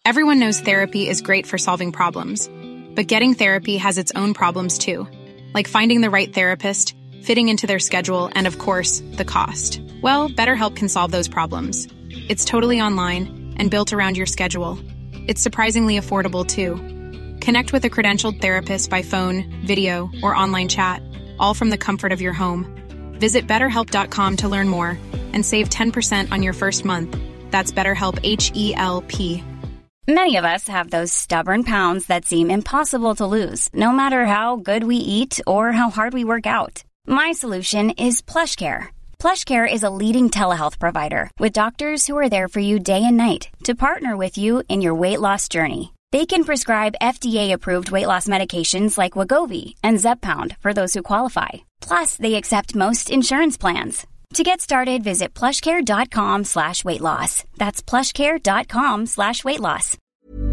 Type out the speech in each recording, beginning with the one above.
Everyone knows therapy is great for solving problems, but getting therapy has its own problems too, like finding the right therapist, fitting into their schedule, and of course, the cost. Well, BetterHelp can solve those problems. It's totally online and built around your schedule. It's surprisingly affordable too. Connect with a credentialed therapist by phone, video, or online chat, all from the comfort of your home. Visit BetterHelp.com to learn more and save 10% on your first month. That's BetterHelp, H-E-L-P. Many of us have those stubborn pounds that seem impossible to lose, no matter how good we eat or how hard we work out. My solution is PlushCare. PlushCare is a leading telehealth provider with doctors who are there for you day and night to partner with you in your weight loss journey. They can prescribe FDA-approved weight loss medications like Wegovy and Zepbound for those who qualify. Plus, they accept most insurance plans. To get started, visit plushcare.com/weightloss. That's plushcare.com/weightloss.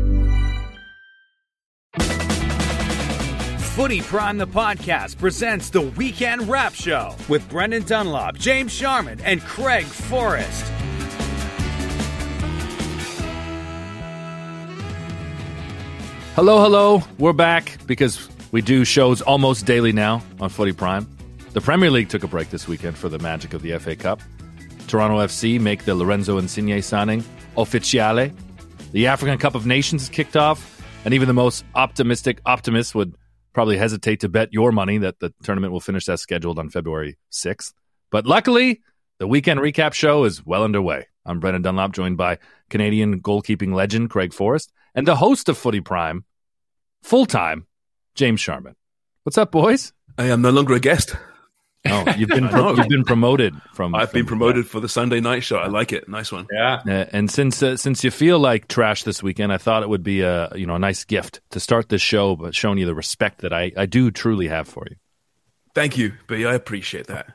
Footy Prime, the podcast, presents the Weekend Wrap Show with Brendan Dunlop, James Sharman, and Craig Forrest. Hello. We're back because we do shows almost daily now on Footy Prime. The Premier League took a break this weekend for the magic of the FA Cup. Toronto FC make the Lorenzo Insigne signing officiale. The African Cup of Nations is kicked off, and even the most optimistic optimist would probably hesitate to bet your money that the tournament will finish as scheduled on February 6th. But luckily, the weekend recap show is well underway. I'm Brendan Dunlop, joined by Canadian goalkeeping legend Craig Forrest and the host of Footy Prime, full-time, James Sharman. What's up, boys? I am no longer a guest. Oh, you've been promoted from. I've been promoted for the Sunday night show. I like it. Nice one. Yeah. And since you feel like trash this weekend, I thought it would be a nice gift to start this show, but showing you the respect that I do truly have for you. Thank you, B. I appreciate that.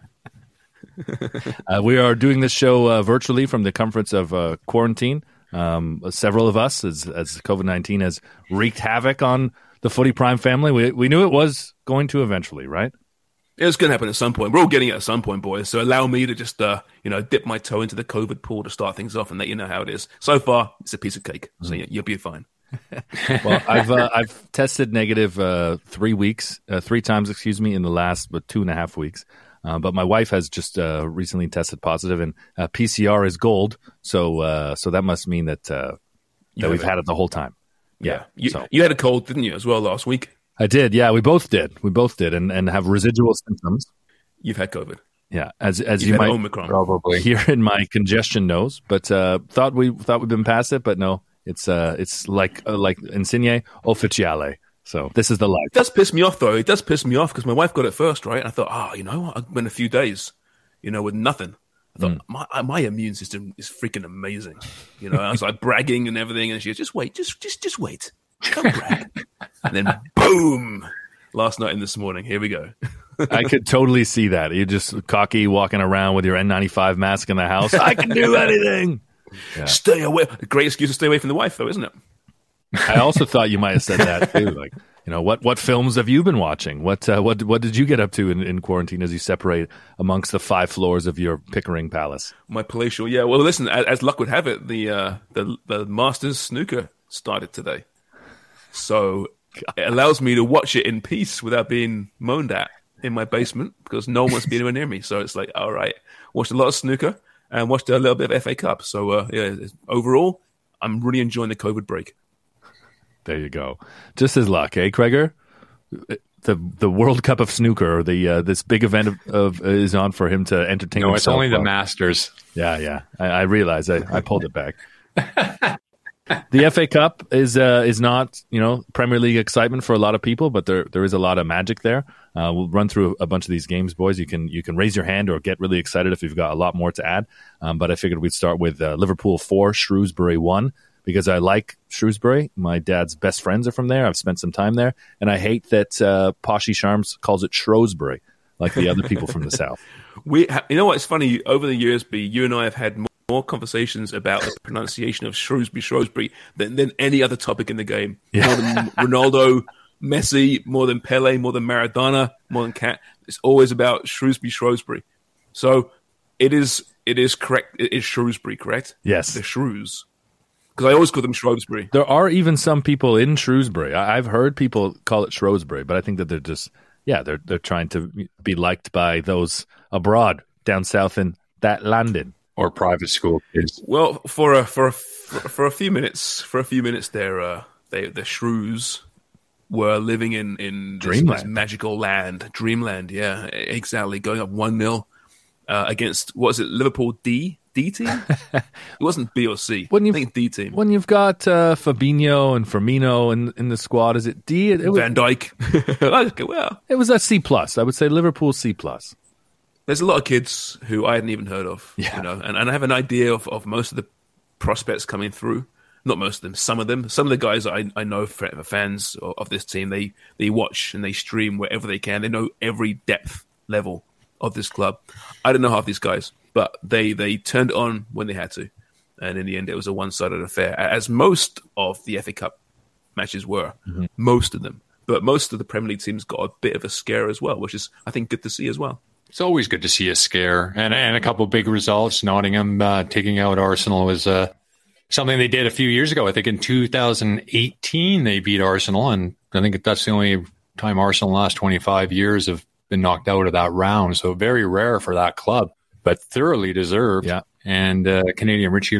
We are doing this show virtually from the comforts of quarantine. Several of us, as COVID-19 has wreaked havoc on the Footy Prime family, we knew it was going to eventually, right? It's going to happen at some point. We're all getting it at some point, boys. So allow me to just, dip my toe into the COVID pool to start things off and let you know how it is. So far, it's a piece of cake. So you'll be fine. Well, I've tested negative 3 times, in the last 2.5 weeks. But my wife has just recently tested positive, and PCR is gold. So that must mean that we've had it the whole time. Yeah. You had a cold, didn't you, as well last week? I did. Yeah, we both did, and have residual symptoms. You've had COVID. Yeah, as you might Omicron. Probably hear in my congestion nose, but thought we'd been past it, but no, it's like Insigne officiale. So this is the life. It does piss me off, though. It does piss me off because my wife got it first, right? And I thought, I went a few days, with nothing. I thought, my immune system is freaking amazing. I was like bragging and everything, and she goes, just wait, just wait. Don't brag. And then boom, last night and this morning, here we go. I could totally see that. You're just cocky walking around with your N95 mask in the house. I can do anything. Yeah. Stay away. A great excuse to stay away from the wife, though, isn't it? I also thought you might have said that too. Like, what films have you been watching? What did you get up to in quarantine as you separate amongst the 5 floors of your Pickering Palace? My palatial, yeah. Well, listen, as luck would have it, the Masters snooker started today, so it allows me to watch it in peace without being moaned at in my basement because no one wants to be anywhere near me. So it's like, all right, watched a lot of snooker and watched a little bit of FA Cup. So overall, I'm really enjoying the COVID break. There you go. Just as luck, eh, Craiger? The World Cup of Snooker, this big event is on for him to entertain himself. No, it's only the Masters. Yeah. I realize I pulled it back. The FA Cup is not Premier League excitement for a lot of people, but there is a lot of magic there. We'll run through a bunch of these games, boys. You can raise your hand or get really excited if you've got a lot more to add. But I figured we'd start with Liverpool 4, Shrewsbury 1. Because I like Shrewsbury. My dad's best friends are from there. I've spent some time there. And I hate that Poshy Sharms calls it Shrewsbury, like the other people from the South. You know what? It's funny. Over the years, B, you and I have had more conversations about the pronunciation of Shrewsbury than any other topic in the game. Yeah. More than Ronaldo, Messi, more than Pele, more than Maradona, more than Cat. It's always about Shrewsbury. So it is correct. It is Shrewsbury, correct? Yes. The Shrews. Because I always call them Shrewsbury. There are even some people in Shrewsbury. I've heard people call it Shrewsbury, but I think that they're just, they're trying to be liked by those abroad down south in that London. Or private school kids. Well, for a few minutes there, the Shrews were living in this magical land, dreamland. Yeah, exactly. Going up 1-0 against, what was it, Liverpool D team? It wasn't B or C. I think D team. When you've got Fabinho and Firmino in the squad, is it D? Van Dijk. Well, it was a C+. I would say Liverpool C+. There's a lot of kids who I hadn't even heard of, and I have an idea of most of the prospects coming through. Not most of them, some of them. Some of the guys that I know, fans of this team, they watch and they stream wherever they can. They know every depth level of this club. I don't know half these guys, but they turned it on when they had to. And in the end, it was a one-sided affair, as most of the FA Cup matches were. Mm-hmm. Most of them. But most of the Premier League teams got a bit of a scare as well, which is, I think, good to see as well. It's always good to see a scare and a couple big results. Nottingham taking out Arsenal was something they did a few years ago. I think in 2018 they beat Arsenal, and I think that's the only time Arsenal in the last 25 years have been knocked out of that round. So very rare for that club, but thoroughly deserved. Yeah. And Canadian Richie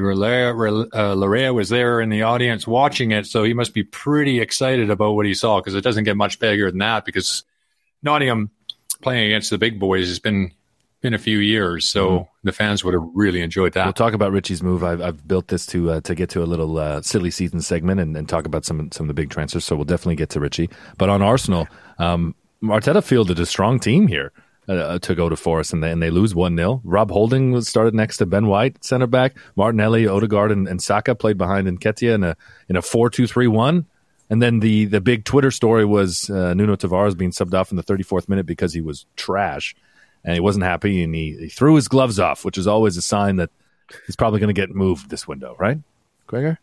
Larea was there in the audience watching it, so he must be pretty excited about what he saw, because it doesn't get much bigger than that, because Nottingham playing against the big boys has been a few years, so the fans would have really enjoyed that. We'll talk about Richie's move. I've built this to get to a little silly season segment and talk about some of the big transfers, so we'll definitely get to Richie. But on Arsenal, Arteta fielded a strong team here to go to Forest, and they lose 1-0. Rob Holding was started next to Ben White, center back. Martinelli, Odegaard, and Saka played behind Nketiah in a 4-2-3-1. And then the big Twitter story was Nuno Tavares being subbed off in the 34th minute because he was trash and he wasn't happy, and he threw his gloves off, which is always a sign that he's probably going to get moved this window, right, Gregor?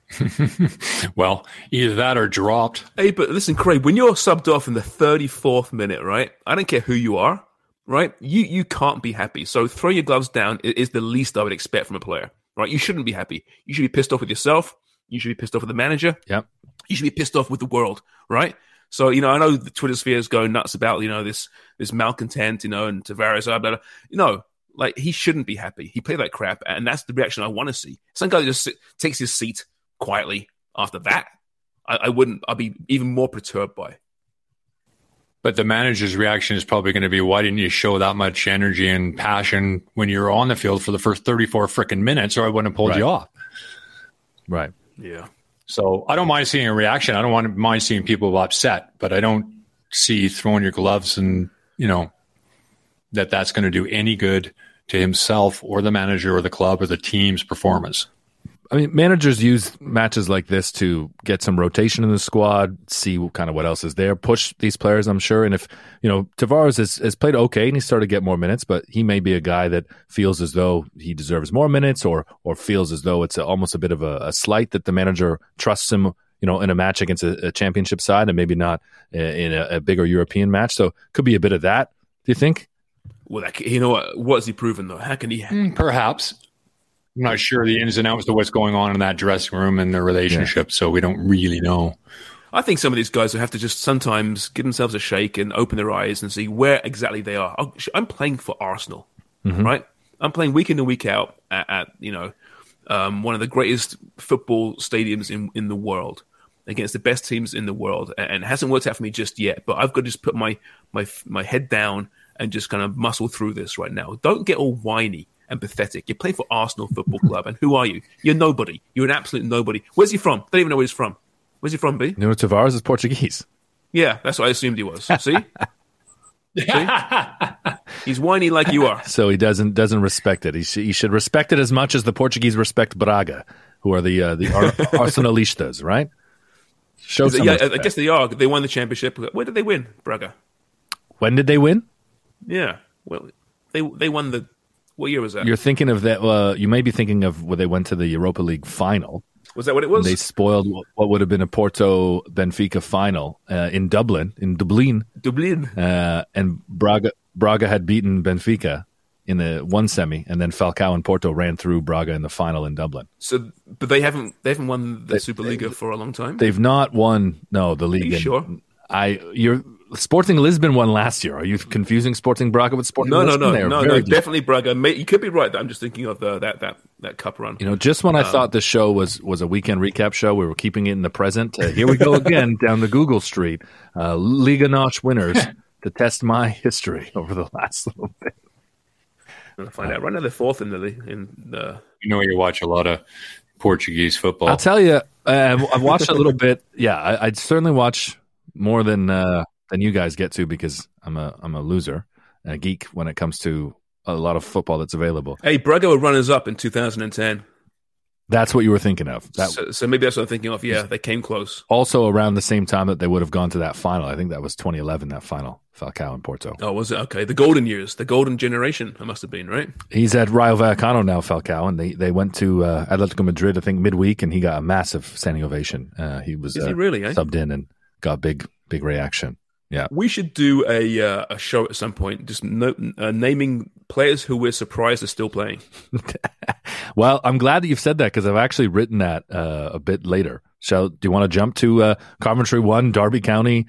Well, either that or dropped. Hey, but listen, Craig, when you're subbed off in the 34th minute, right, I don't care who you are, right, you can't be happy. So throw your gloves down is the least I would expect from a player, right? You shouldn't be happy. You should be pissed off with yourself. You should be pissed off with the manager. Yep. You should be pissed off with the world, right? So, I know the Twitter sphere is going nuts about, this malcontent, and Tavares, blah, blah, blah. Like, he shouldn't be happy. He played like crap, and that's the reaction I want to see. Some guy that just takes his seat quietly after that, I'd be even more perturbed by. But the manager's reaction is probably going to be, why didn't you show that much energy and passion when you were on the field for the first 34 freaking minutes, or I wouldn't have pulled you off. Right. Yeah. So I don't mind seeing a reaction. I don't mind seeing people upset, but I don't see throwing your gloves and, that's going to do any good to himself or the manager or the club or the team's performance. I mean, managers use matches like this to get some rotation in the squad, see kind of what else is there, push these players, I'm sure. And if, Tavares has played okay and he started to get more minutes, but he may be a guy that feels as though he deserves more minutes or feels as though it's almost a bit of a slight that the manager trusts him, in a match against a championship side and maybe not in a bigger European match. So could be a bit of that, do you think? Well, what has he proven, though? How can he... Perhaps. I'm not sure the ins and outs of what's going on in that dressing room and their relationship, so we don't really know. I think some of these guys will have to just sometimes give themselves a shake and open their eyes and see where exactly they are. I'm playing for Arsenal, right? I'm playing week in and week out at one of the greatest football stadiums in the world against the best teams in the world, and it hasn't worked out for me just yet. But I've got to just put my head down and just kind of muscle through this right now. Don't get all whiny and pathetic. You play for Arsenal Football Club, and who are you? You're nobody. You're an absolute nobody. Where's he from? Don't even know where he's from. Where's he from, B? Nuno Tavares is Portuguese. Yeah, that's what I assumed he was. See? See? He's whiny like you are. So he doesn't respect it. He should respect it as much as the Portuguese respect Braga, who are the Arsenalistas, right? Show some respect. I guess they are. They won the championship. Where did they win, Braga? When did they win? Yeah. Well, they won the... What year was that? You're thinking of that. You may be thinking of when they went to the Europa League final. Was that what it was? They spoiled what would have been a Porto Benfica final in Dublin. Dublin. And Braga had beaten Benfica in the one semi, and then Falcao and Porto ran through Braga in the final in Dublin. So, but they haven't won the Superliga for a long time. They've not won the league. Are you sure? You're Sporting Lisbon won last year. Are you confusing Sporting Braga with Sporting Lisbon? No, definitely Braga. You could be right. I'm just thinking of that cup run. Just when I thought the show was a weekend recap show, we were keeping it in the present. Here we go again down the Google Street. Liga Notch winners to test my history over the last little bit. I'm going to find out. Right now they're fourth in the league. You watch a lot of Portuguese football. I'll tell you, I've watched a little bit. Yeah, I'd certainly watch more than you guys get to, because I'm a loser, a geek when it comes to a lot of football that's available. Hey, Braga were runners up in 2010. That's what you were thinking of. So maybe that's what I'm thinking of. Yeah, they came close. Also around the same time that they would have gone to that final. I think that was 2011, that final, Falcao and Porto. Oh, was it? Okay. The golden years, the golden generation, it must have been, right? He's at Rayo Vallecano now, Falcao, and they went to Atletico Madrid, I think, midweek, and he got a massive standing ovation. He was Is he really, subbed in and got big reaction. Yeah, we should do a show at some point, just naming players who we're surprised are still playing. Well, I'm glad that you've said that, because I've actually written that a bit later. Do you want to jump to Coventry 1, Derby County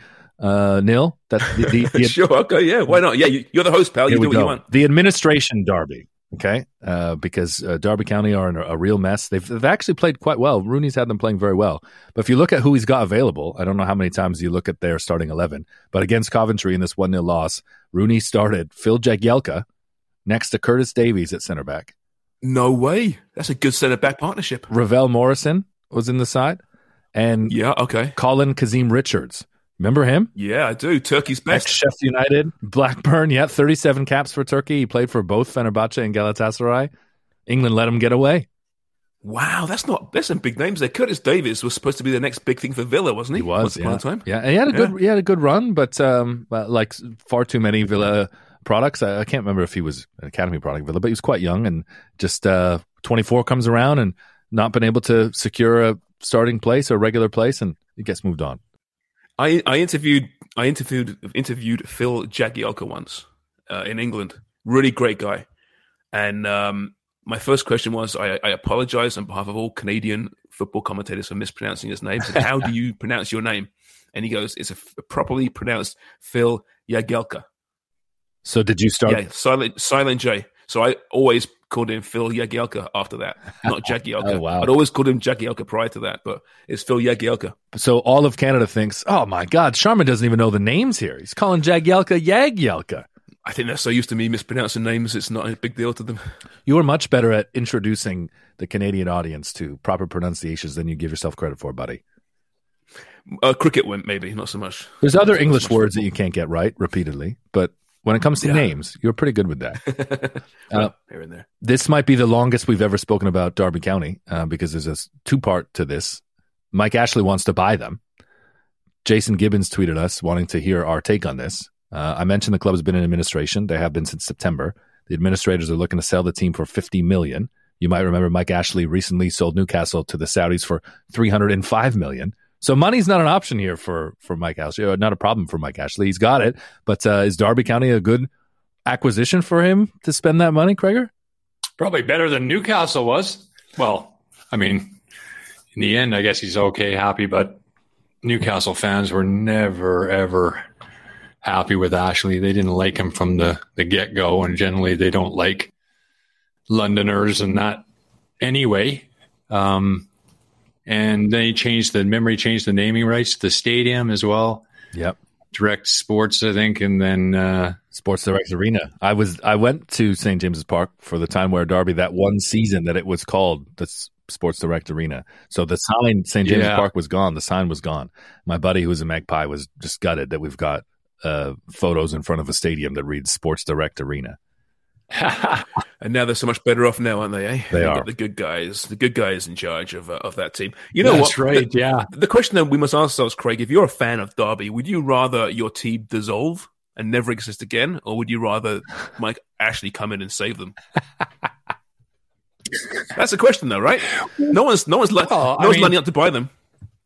0? That's sure. Okay, yeah. Why not? Yeah, you're the host, pal. You do what you want. The administration derby. Okay, because Derby County are in a real mess. They've actually played quite well. Rooney's had them playing very well. But if you look at who he's got available, I don't know how many times you look at their starting 11, but against Coventry in this 1-0 loss, Rooney started Phil Jagielka next to Curtis Davies at centre back. No way. That's a good centre back partnership. Ravel Morrison was in the side, and Colin Kazim Richards. Remember him? Yeah, I do. Turkey's best. Sheffield United, Blackburn. Yeah, 37 caps for Turkey. He played for both Fenerbahce and Galatasaray. England let him get away. Wow, that's some big names there. Curtis Davies was supposed to be the next big thing for Villa, wasn't he? He was. Once upon a time. Yeah, and he had a good run, but like far too many Villa products. I can't remember if he was an academy product Villa, but he was quite young, and just 24 comes around and not been able to secure a starting place or a regular place, and he gets moved on. I interviewed Phil Jagielka once in England. Really great guy. And my first question was, I apologize on behalf of all Canadian football commentators for mispronouncing his name. So how do you pronounce your name? And he goes, it's a properly pronounced Phil Jagielka. So did you start? Yeah, silent J. So I always called him Phil Jagielka after that, not Jagielka. Oh, wow. I'd always called him Jagielka prior to that, but it's Phil Jagielka. So all of Canada thinks, oh my God, Sharma doesn't even know the names here. He's calling Jagielka Jagielka. I think they're so used to me mispronouncing names, it's not a big deal to them. You are much better at introducing the Canadian audience to proper pronunciations than you give yourself credit for, buddy. Cricket went, maybe, not so much. There's other English words that you can't get right repeatedly, but when it comes to names, you're pretty good with that. Here and there. This might be the longest we've ever spoken about Derby County because there's a two-part to this. Mike Ashley wants to buy them. Jason Gibbons tweeted us wanting to hear our take on this. I mentioned the club has been in administration. They have been since September. The administrators are looking to sell the team for $50 million. You might remember Mike Ashley recently sold Newcastle to the Saudis for $305 million. So money's not an option here for Mike Ashley, not a problem for Mike Ashley. He's got it. But is Derby County a good acquisition for him to spend that money, Craig? Probably better than Newcastle was. Well, I mean, in the end, I guess he's okay, happy, but Newcastle fans were never, ever happy with Ashley. They didn't like him from the get-go, and generally they don't like Londoners and that anyway. And then he changed the naming rights to the stadium as well. Yep. Direct Sports, I think, and then Sports Direct Arena. I went to St. James's Park for the time where Derby, that one season that it was called the Sports Direct Arena. So the sign, St. James's Park was gone. The sign was gone. My buddy who was a Magpie was just gutted that we've got photos in front of a stadium that reads Sports Direct Arena. And now they're so much better off now, aren't they? Eh? They are the good guys in charge of that team. You know That's what? Right? Yeah. The question that we must ask ourselves, Craig, if you're a fan of Derby, would you rather your team dissolve and never exist again, or would you rather Mike Ashley come in and save them? That's a question, though, right? No one's lining up to buy them.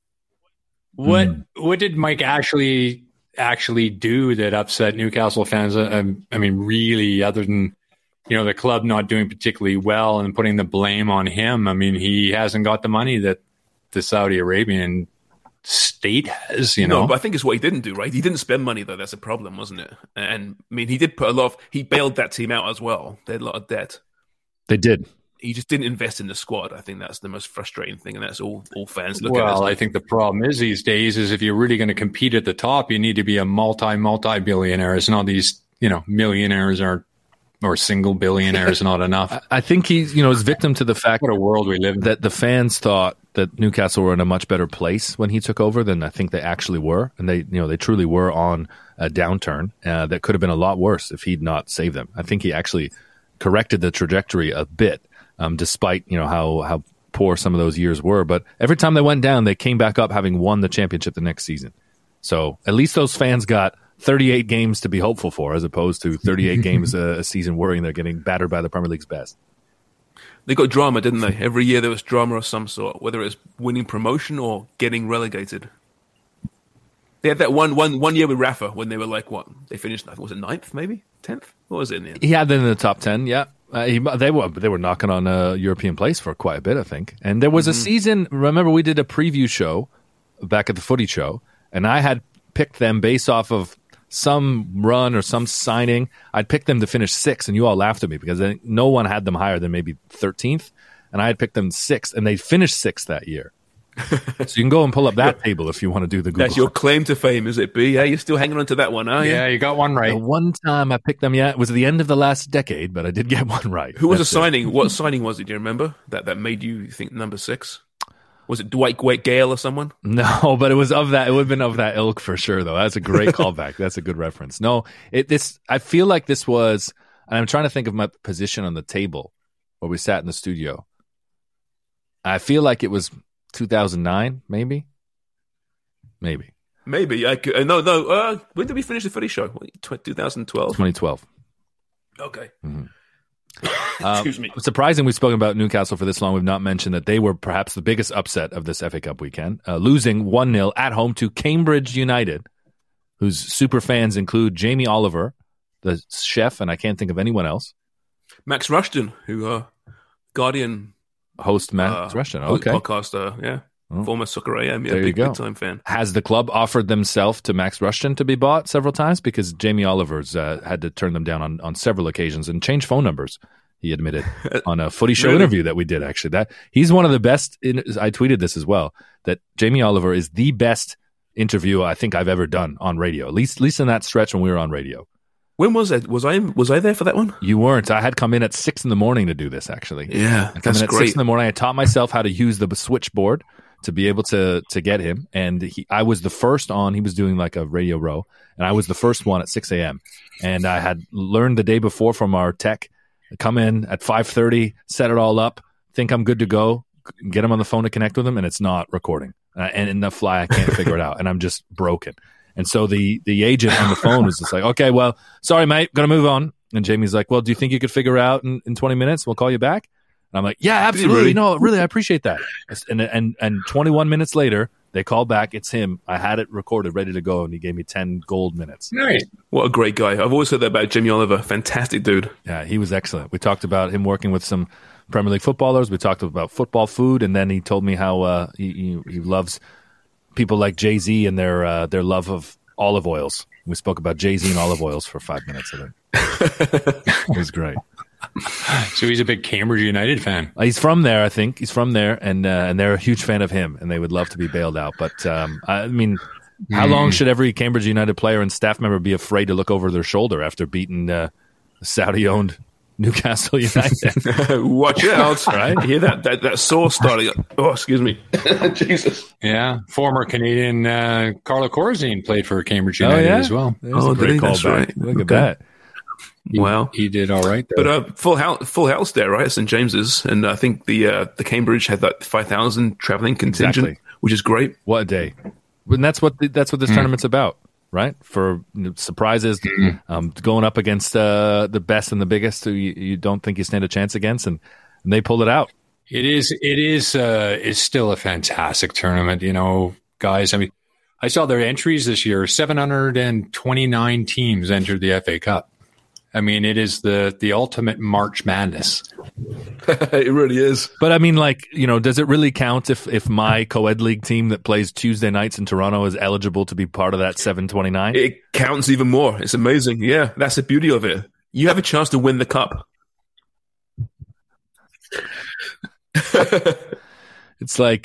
What did Mike Ashley actually do that upset Newcastle fans? I mean, really, other than the club not doing particularly well and putting the blame on him. I mean, he hasn't got the money that the Saudi Arabian state has, No, but I think it's what he didn't do, right? He didn't spend money, though. That's a problem, wasn't it? And I mean, he did put he bailed that team out as well. They had a lot of debt. They did. He just didn't invest in the squad. I think that's the most frustrating thing, and that's all fans look at. Well, I think the problem is these days is if you're really going to compete at the top, you need to be a multi-billionaire. It's not these, millionaires or single billionaires not enough. I think he's, is victim to the fact what a world we live in. That the fans thought that Newcastle were in a much better place when he took over than I think they actually were. And they truly were on a downturn that could have been a lot worse if he'd not saved them. I think he actually corrected the trajectory a bit, despite, how poor some of those years were. But every time they went down, they came back up having won the championship the next season. So at least those fans got 38 games to be hopeful for, as opposed to 38 games a season worrying they're getting battered by the Premier League's best. They got drama, didn't they? Every year there was drama of some sort, whether it was winning promotion or getting relegated. They had that one year with Rafa when they were like, what? They finished, I think, was it 9th, maybe? 10th? What was it in the end? He had them in the top 10, yeah. They were knocking on a European place for quite a bit, I think. And there was a season, remember we did a preview show back at the Footy Show, and I had picked them based off of some run or some signing. I'd picked them to finish 6th, and you all laughed at me because no one had them higher than maybe 13th, and I had picked them 6th, and they finished 6th that year. So you can go and pull up that table if you want to do the Google. That's your claim to fame, is it, B? Yeah, you're still hanging on to that one, are you? Yeah, you got one right. The one time I picked them, it was at the end of the last decade, but I did get one right. Who was the signing? What signing was it? Do you remember that made you think number 6? Was it Dwight Gale or someone? No, but it was of that. It would have been of that ilk for sure, though. That's a great callback. That's a good reference. No, I feel like this was, and I'm trying to think of my position on the table where we sat in the studio. I feel like it was 2009, maybe. Maybe. No. When did we finish the Footy Show? 2012? 2012. Okay. Mm-hmm. Excuse me. Surprising we've spoken about Newcastle for this long. We've not mentioned that they were perhaps the biggest upset of this FA Cup weekend, losing 1-0 at home to Cambridge United, whose super fans include Jamie Oliver, the chef, and I can't think of anyone else. Max Rushton, who Guardian host Max Rushton. Okay. Podcaster, yeah. Oh. Former Soccer AM, yeah, big time fan. Has the club offered themselves to Max Rushton to be bought several times? Because Jamie Oliver's had to turn them down on several occasions and change phone numbers, he admitted, on a Footy Show interview that we did, actually. That he's one of the best, I tweeted this as well, that Jamie Oliver is the best interview I think I've ever done on radio, at least in that stretch when we were on radio. When was it? Was I there for that one? You weren't. I had come in at 6 in the morning to do this, actually. Yeah, I come in at 6 in the morning. I taught myself how to use the switchboard to be able to get him. And I was the first on. He was doing like a radio row, and I was the first one at 6 a.m. And I had learned the day before from our tech, come in at 5:30, set it all up, think I'm good to go, get him on the phone to connect with him, and it's not recording. And in the fly, I can't figure it out, and I'm just broken. And so the agent on the phone was just like, okay, well, sorry, mate, going to move on. And Jamie's like, well, do you think you could figure it out in 20 minutes? We'll call you back. And I'm like, yeah, absolutely. Really? No, really, I appreciate that. And 21 minutes later, they call back. It's him. I had it recorded, ready to go, and he gave me 10 gold minutes. Nice. What a great guy. I've always heard that about Jamie Oliver. Fantastic dude. Yeah, he was excellent. We talked about him working with some Premier League footballers. We talked about football food, and then he told me how he loves people like Jay-Z and their love of olive oils. We spoke about Jay-Z and olive oils for 5 minutes of it. It was great. So he's a big Cambridge United fan. He's from there, I think. He's from there, and they're a huge fan of him, and they would love to be bailed out. But, I mean, how long should every Cambridge United player and staff member be afraid to look over their shoulder after beating Saudi-owned Newcastle United? Watch out, right? You hear that sauce starting. Oh, excuse me. Jesus. Yeah. Former Canadian Carlo Corazine played for Cambridge United as well. Oh, great callback. Right. Look at that. Wow, he did all right there. But full house there, right? At St James's, and I think the Cambridge had that 5,000 traveling contingent, which is great. What a day! And that's what this tournament's about, right? For surprises, going up against the best and the biggest, who you don't think you stand a chance against, and they pulled it out. It is still a fantastic tournament, guys. I mean, I saw their entries this year. 729 teams entered the FA Cup. I mean, it is the ultimate March Madness. It really is. But I mean, like, does it really count if my co-ed league team that plays Tuesday nights in Toronto is eligible to be part of that 729? It counts even more. It's amazing. Yeah, that's the beauty of it. You have a chance to win the cup. It's like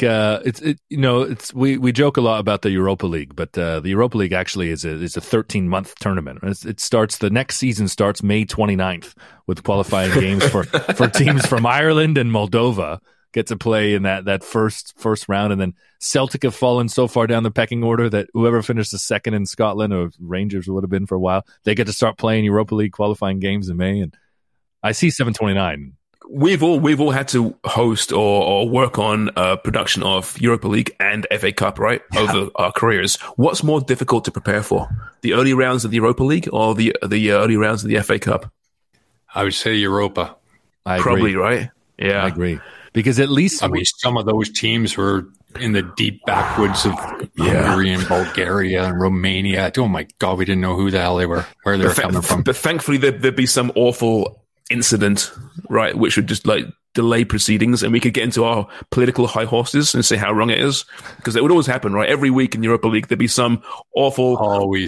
we joke a lot about the Europa League, but the Europa League actually is a 13-month tournament. The next season starts May 29th with qualifying games for teams from Ireland and Moldova get to play in that first round, and then Celtic have fallen so far down the pecking order that whoever finished the second in Scotland, or Rangers would have been for a while, they get to start playing Europa League qualifying games in May. And I see 729. We've all had to host or work on production of Europa League and FA Cup, right? Yeah. Over our careers. What's more difficult to prepare for? The early rounds of the Europa League or the early rounds of the FA Cup? I would say Europa. I agree. Probably, right? Yeah. I agree. Because at least some of those teams were in the deep backwoods of Hungary and Bulgaria and Romania. Oh my God, we didn't know who the hell they were, where they were coming from. But thankfully there'd be some awful incident, right, which would just like delay proceedings, and we could get into our political high horses and say how wrong it is, because it would always happen, right? Every week in Europa League there'd be some awful,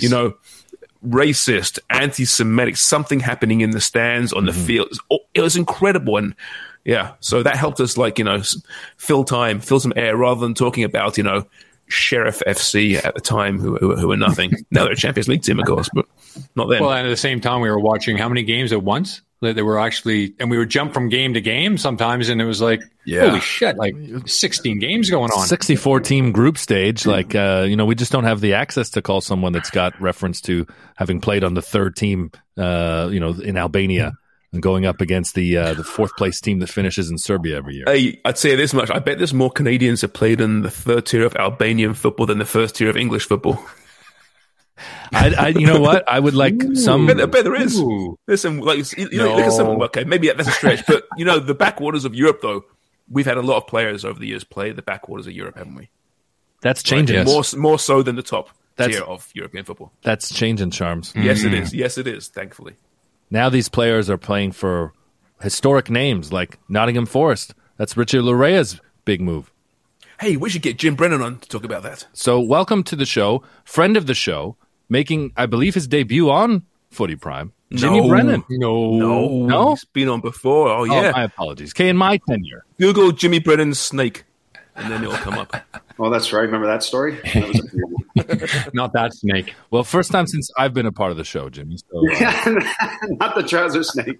racist, anti-Semitic something happening in the stands, on the field. It was incredible, and so that helped us, fill some air, rather than talking about Sheriff FC at the time, who were nothing. Now they're a Champions League team, of course, but not then. Well, and at the same time, we were watching how many games at once? They were actually, and we would jump from game to game sometimes, and it was like, holy shit, 16 games going on. 64-team group stage. We just don't have the access to call someone that's got reference to having played on the third team, in Albania, and going up against the fourth place team that finishes in Serbia every year. Hey, I'd say this much. I bet there's more Canadians that played in the third tier of Albanian football than the first tier of English football. You know what? I would like some. I bet there is. There's some, look at some. Okay, maybe that's a stretch, but the backwaters of Europe, though, we've had a lot of players over the years play the backwaters of Europe, haven't we? That's changing. More so than the top tier of European football. That's changing, Charms. Yes, it is. Yes, it is. Thankfully, now these players are playing for historic names like Nottingham Forest. That's Richard Laraya's big move. Hey, we should get Jim Brennan on to talk about that. So, welcome to the show, friend of the show, making, I believe, his debut on Footy Prime, Jimmy Brennan. No, he's been on before. Oh, yeah. My apologies. In my tenure. Google Jimmy Brennan's snake, and then it'll come up. Oh, that's right. Remember that story? That was not that snake. Well, first time since I've been a part of the show, Jimmy. So, not the trouser snake.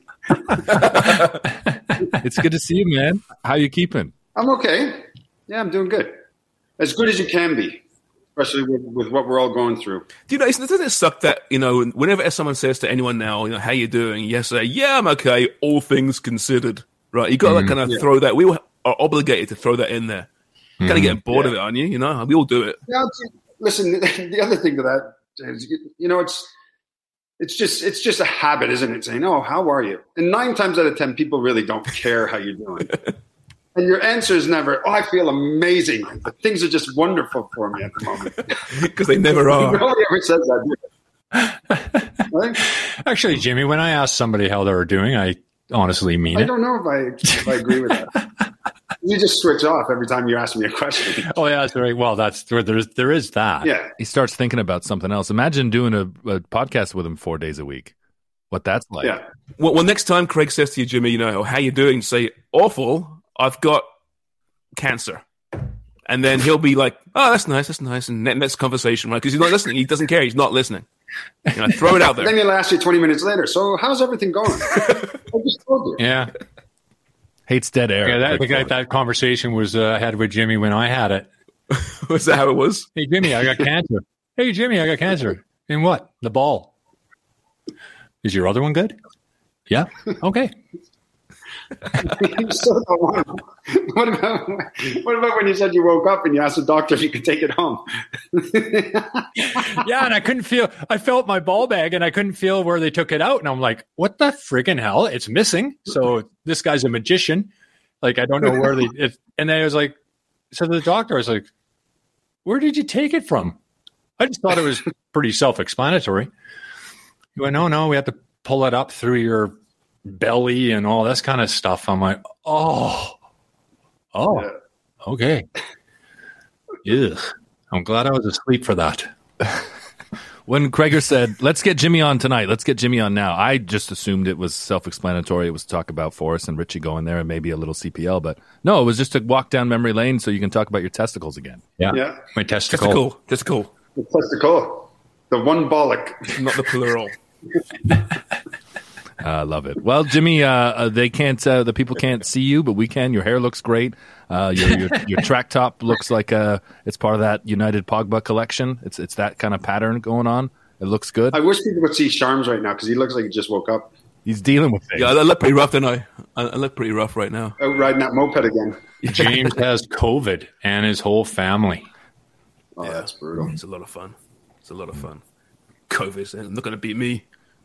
It's good to see you, man. How you keeping? I'm okay. Yeah, I'm doing good. As good as you can be, especially with what we're all going through. Do you know, doesn't it suck that, whenever someone says to anyone now, how you doing? You say, yeah, I'm okay, all things considered. Right? You got to kind of throw that. We are obligated to throw that in there. Kind of getting bored of it, aren't you? We all do it. Yeah, listen, the other thing to that, James, it's just a habit, isn't it? Saying, oh, how are you? And 9 times out of 10, people really don't care how you're doing. And your answer is never, oh, I feel amazing. Things are just wonderful for me at the moment. Because they never are. Nobody ever says that. Right? Actually, Jimmy, when I ask somebody how they're doing, I honestly mean it. I don't know if I agree with that. You just switch off every time you ask me a question. Oh, yeah, that's right. Well, there is that. Yeah. He starts thinking about something else. Imagine doing a podcast with him 4 days a week. What that's like. Yeah. Well, next time Craig says to you, Jimmy, how you doing? Say, awful. I've got cancer. And then he'll be like, oh, that's nice. And next conversation, right? Because he's not listening. He doesn't care. He's not listening. Throw it out there. Then he'll ask you 20 minutes later, so how's everything going? I just told you. Yeah. Hates dead air. Yeah, I think that conversation was I had with Jimmy when I had it. Was that how it was? Hey, Jimmy, I got cancer. Hey, Jimmy, I got cancer. In what? The ball. Is your other one good? Yeah. Okay. You still don't want to. What about when you said you woke up and you asked the doctor if you could take it home? Yeah, and I felt my ball bag and I couldn't feel where they took it out. And I'm like, what the friggin' hell? It's missing. So this guy's a magician. I don't know where and then I was like, so the doctor, I was like, where did you take it from? I just thought it was pretty self-explanatory. He went, no, we have to pull it up through your belly and all this kind of stuff. I'm like, okay. Ugh. I'm glad I was asleep for that. When Kreger said, let's get Jimmy on tonight, let's get Jimmy on now, I just assumed it was self-explanatory. It was to talk about Forrest and Richie going there and maybe a little CPL. But no, it was just to walk down memory lane so you can talk about your testicles again. Yeah. My testicle. Testicle. The testicle. The one bollock. Not the plural. I love it. Well, Jimmy, they can't. The people can't see you, but we can. Your hair looks great. Your track top looks like it's part of that United Pogba collection. It's that kind of pattern going on. It looks good. I wish people could see Sharms right now because he looks like he just woke up. He's dealing with things. Yeah, I look pretty rough, don't I? I look pretty rough right now. Out riding that moped again. James has COVID and his whole family. Oh, yeah, that's brutal. It's a lot of fun. COVID's not going to beat me.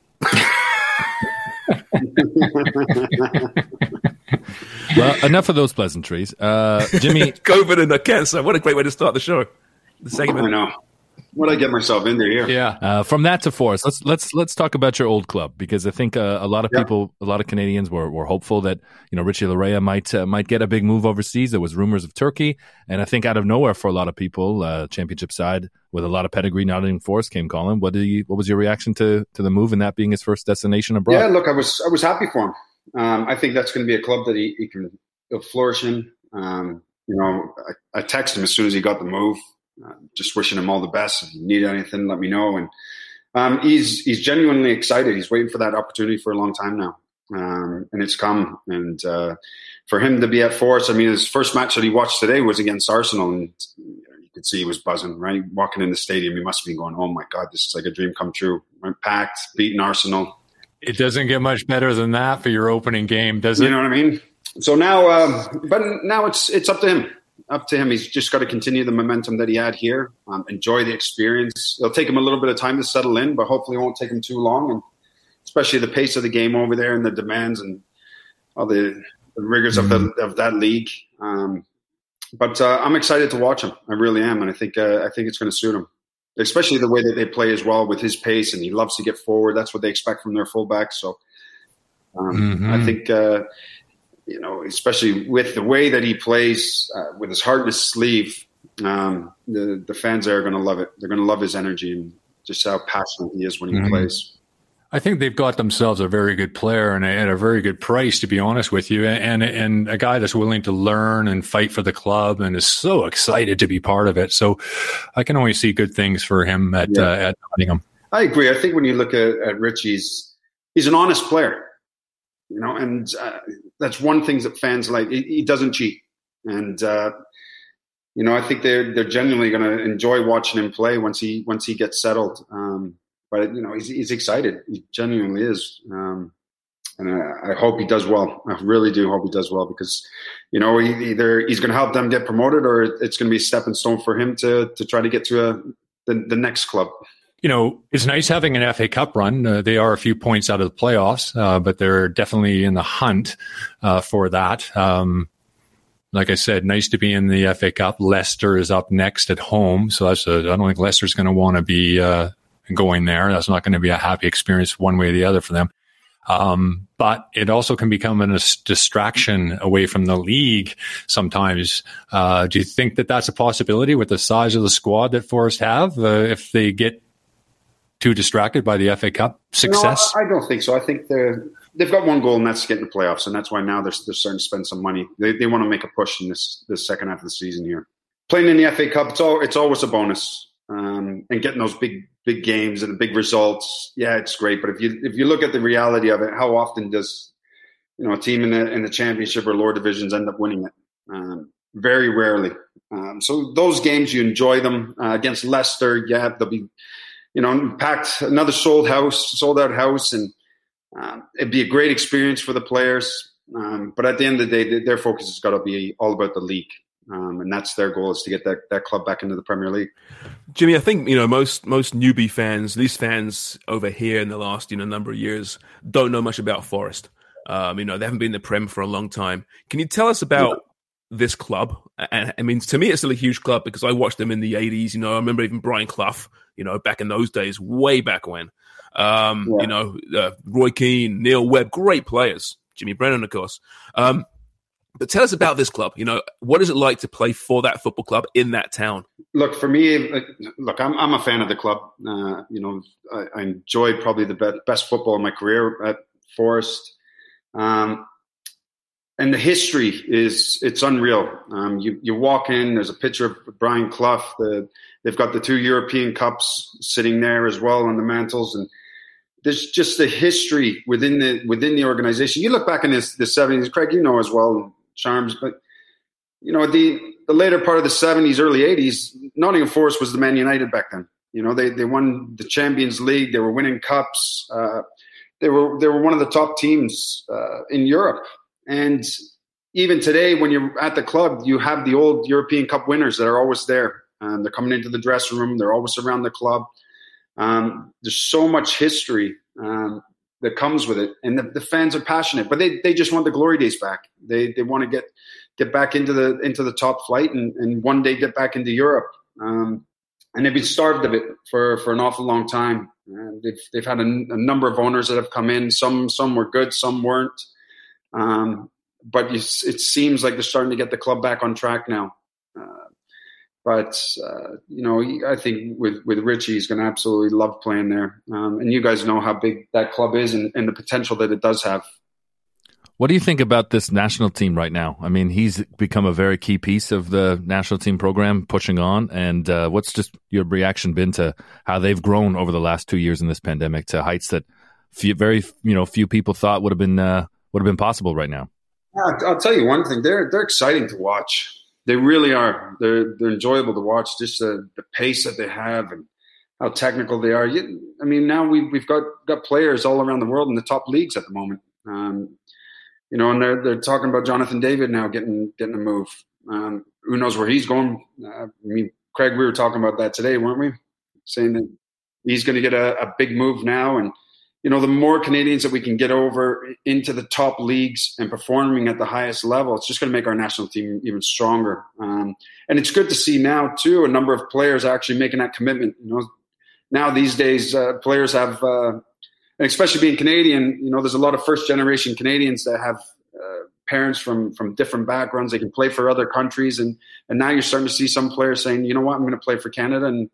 Well, enough of those pleasantries. Jimmy. COVID and the cancer. What a great way to start the show. The segment. I know. What did I get myself into here? Yeah. From that to Forrest, let's talk about your old club, because I think a lot of people, a lot of Canadians were hopeful that Richie Laryea might get a big move overseas. There was rumors of Turkey, and I think out of nowhere for a lot of people, championship side with a lot of pedigree, Nottingham Forest came calling. What was your reaction to the move and that being his first destination abroad? Yeah, look, I was happy for him. I think that's going to be a club that he'll flourish in. I texted him as soon as he got the move. Just wishing him all the best. If you need anything, let me know. And he's genuinely excited. He's waiting for that opportunity for a long time now, and it's come. And for him to be at Forest, I mean, his first match that he watched today was against Arsenal, and you could see he was buzzing. Right, walking in the stadium, he must have been going, "Oh my God, this is like a dream come true." Went packed, beating Arsenal. It doesn't get much better than that for your opening game, does it? You know what I mean? So now, but now it's up to him. Up to him. He's just got to continue the momentum that he had here. Enjoy the experience. It'll take him a little bit of time to settle in, but hopefully it won't take him too long. And especially the pace of the game over there and the demands and all the rigors of that league. But I'm excited to watch him. I really am, and I think it's going to suit him, especially the way that they play as well with his pace. And he loves to get forward. That's what they expect from their fullbacks. So I think. Especially with the way that he plays, with his heart in his sleeve, the fans there are going to love it. They're going to love his energy and just how passionate he is when he plays. I think they've got themselves a very good player and at a very good price, to be honest with you, and a guy that's willing to learn and fight for the club and is so excited to be part of it. So I can only see good things for him at Nottingham. I agree. I think when you look at Richie, he's an honest player. And that's one thing that fans like. He doesn't cheat, and I think they're genuinely going to enjoy watching him play once he gets settled. But he's excited. He genuinely is, and I hope he does well. I really do hope he does well because either he's going to help them get promoted, or it's going to be a stepping stone for him to try to get to the next club. It's nice having an FA Cup run. They are a few points out of the playoffs, but they're definitely in the hunt for that. Like I said, nice to be in the FA Cup. Leicester is up next at home, so I don't think Leicester's going to want to be going there. That's not going to be a happy experience one way or the other for them. But it also can become a distraction away from the league sometimes. Do you think that that's a possibility with the size of the squad that Forest have if they get too distracted by the FA Cup success? No, I don't think so. I think they've got one goal, and that's to get in the playoffs, and that's why now they're starting to spend some money. They want to make a push in this second half of the season here. Playing in the FA Cup, it's always a bonus, and getting those big games and the big results. Yeah, it's great, but if you look at the reality of it, how often does a team in the championship or lower divisions end up winning it? Very rarely. So those games, you enjoy them. Against Leicester, yeah, they'll be packed, another sold out house, and it'd be a great experience for the players. But at the end of the day, their focus has got to be all about the league, and that's their goal, is to get that club back into the Premier League. Jimmy, I think most newbie fans, these fans over here in the last number of years, don't know much about Forest. They haven't been in the Prem for a long time. Can you tell us about this club? And I mean, to me, it's still a huge club because I watched them in the 80s. I remember even Brian Clough, back in those days, way back when. You know, Roy Keane, Neil Webb, great players. Jimmy Brennan, of course. But tell us about this club. You know, what is it like to play for that football club in that town? Look, for me, I'm a fan of the club. You know, I enjoyed probably the best football in my career at Forest. And the history it's unreal. You walk in, there's a picture of Brian Clough. They've got the 2 European Cups sitting there as well on the mantles, and there's just the history within the organization. You look back in the 70s, Craig, you know as well, Charms, but you know the later part of the 70s, early 80s, Nottingham Forest was the Man United back then. You know, they won the Champions League, they were winning cups. They were one of the top teams in Europe. And even today, when you're at the club, you have the old European Cup winners that are always there. They're coming into the dressing room. They're always around the club. There's so much history that comes with it, and the fans are passionate. But they just want the glory days back. They want to get back into the top flight and one day get back into Europe. And they've been starved of it for an awful long time. They've had a number of owners that have come in. Some were good, some weren't. But it seems like they're starting to get the club back on track now. But you know, I think with Richie, he's going to absolutely love playing there. And you guys know how big that club is and the potential that it does have. What do you think about this national team right now? I mean, he's become a very key piece of the national team program, pushing on. And what's just your reaction been to how they've grown over the last 2 years in this pandemic to heights that few people thought would have been possible right now? I'll tell you one thing: they're exciting to watch. They really are. They're enjoyable to watch. Just the pace that they have and how technical they are. I mean, now we've got players all around the world in the top leagues at the moment. You know, and they're talking about Jonathan David now getting a move. Who knows where he's going? I mean, Craig, we were talking about that today, weren't we? Saying that he's going to get a big move now. And, you know, the more Canadians that we can get over into the top leagues and performing at the highest level, it's just going to make our national team even stronger. And it's good to see now, too, a number of players actually making that commitment. You know, now these days, players have, and especially being Canadian, you know, there's a lot of first-generation Canadians that have parents from different backgrounds. They can play for other countries. And now you're starting to see some players saying, you know what, I'm going to play for Canada. And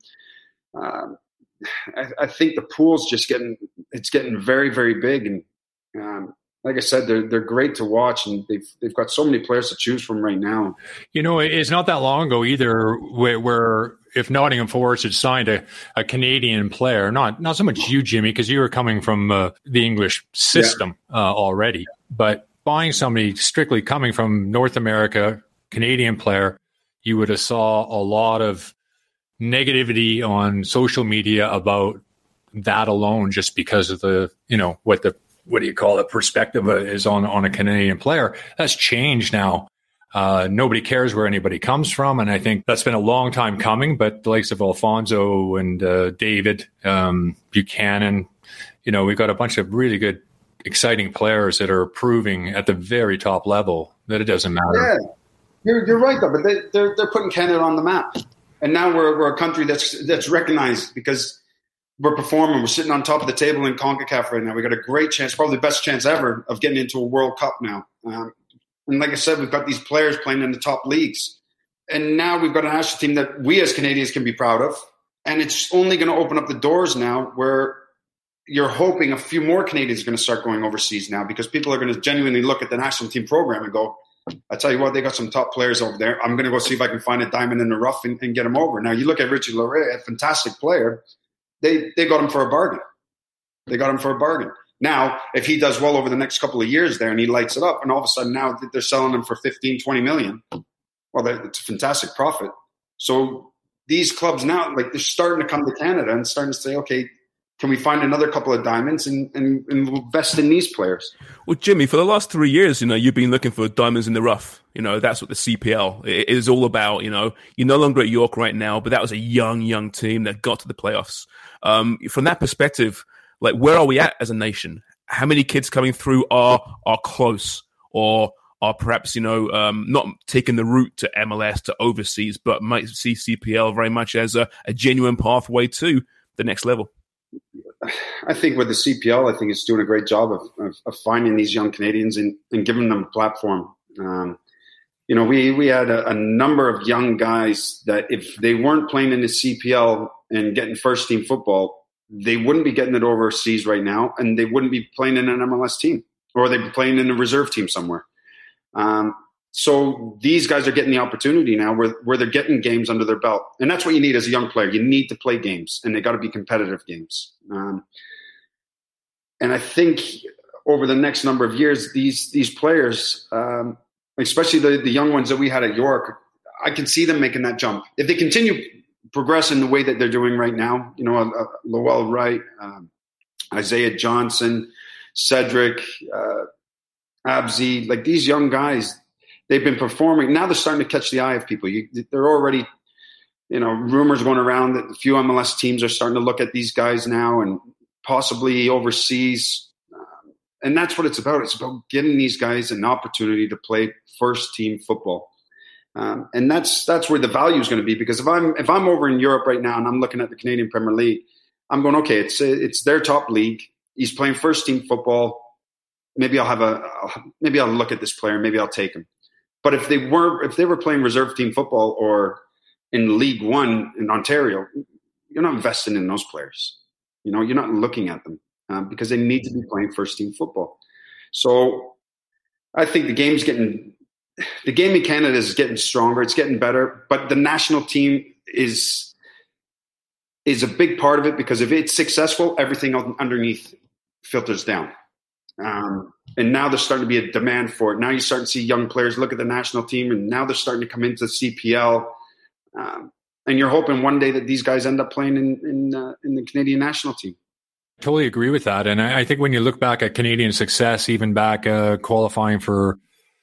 I think the pool's just getting very, very big. And like I said, they're great to watch, and they've got so many players to choose from right now. You know, it's not that long ago either where if Nottingham Forest had signed a Canadian player, not so much you, Jimmy, because you were coming from the English system already, but buying somebody strictly coming from North America, Canadian player, you would have saw a lot of negativity on social media about that alone, just because of the, you know, what do you call it, perspective is on a Canadian player. That's changed now. Nobody cares where anybody comes from. And I think that's been a long time coming, but the likes of Alfonso and David, Buchanan, you know, we've got a bunch of really good, exciting players that are proving at the very top level that it doesn't matter. Yeah, you're right though, but they're putting Canada on the map. And now we're a country that's recognized because we're performing. We're sitting on top of the table in CONCACAF right now. We got a great chance, probably the best chance ever, of getting into a World Cup now. And like I said, we've got these players playing in the top leagues. And now we've got a national team that we as Canadians can be proud of. And it's only going to open up the doors now where you're hoping a few more Canadians are going to start going overseas now, because people are going to genuinely look at the national team program and go, I tell you what, they got some top players over there. I'm going to go see if I can find a diamond in the rough and get him over. Now, you look at Richie Laryea, a fantastic player. They got him for a bargain. Now, if he does well over the next couple of years there and he lights it up, and all of a sudden now they're selling him for 15, 20 million, well, it's a fantastic profit. So these clubs now, like, they're starting to come to Canada and starting to say, okay, can we find another couple of diamonds and invest in these players? Well, Jimmy, for the last 3 years, you know, you've been looking for diamonds in the rough. You know, that's what the CPL is all about. You know, you're no longer at York right now, but that was a young team that got to the playoffs. From that perspective, like, where are we at as a nation? How many kids coming through are close or are perhaps, you know, not taking the route to MLS, to overseas, but might see CPL very much as a genuine pathway to the next level? I think with the CPL, I think it's doing a great job of finding these young Canadians and giving them a platform. We had a number of young guys that if they weren't playing in the CPL and getting first team football, they wouldn't be getting it overseas right now, and they wouldn't be playing in an MLS team, or they'd be playing in a reserve team somewhere. So these guys are getting the opportunity now where they're getting games under their belt. And that's what you need as a young player. You need to play games, and they got to be competitive games. And I think over the next number of years, these players, especially the young ones that we had at York, I can see them making that jump. If they continue progressing the way that they're doing right now, Lowell Wright, Isaiah Johnson, Cedric, Abzi, like these young guys, they've been performing. Now they're starting to catch the eye of people. They're already, rumors going around that a few MLS teams are starting to look at these guys now and possibly overseas. And that's what it's about. It's about giving these guys an opportunity to play first team football. And that's where the value is going to be, because if I'm over in Europe right now and I'm looking at the Canadian Premier League, I'm going, okay, it's their top league. He's playing first team football. Maybe I'll look at this player. Maybe I'll take him. But if they were playing reserve team football or in League One in Ontario, you're not investing in those players. You're not looking at them because they need to be playing first team football. So I think the game in Canada is getting stronger. It's getting better, but the national team is a big part of it, because if it's successful, everything underneath filters down. And now there's starting to be a demand for it. Now you start to see young players look at the national team, and now they're starting to come into the CPL. And you're hoping one day that these guys end up playing in the Canadian national team. Totally agree with that. And I think when you look back at Canadian success, even back qualifying for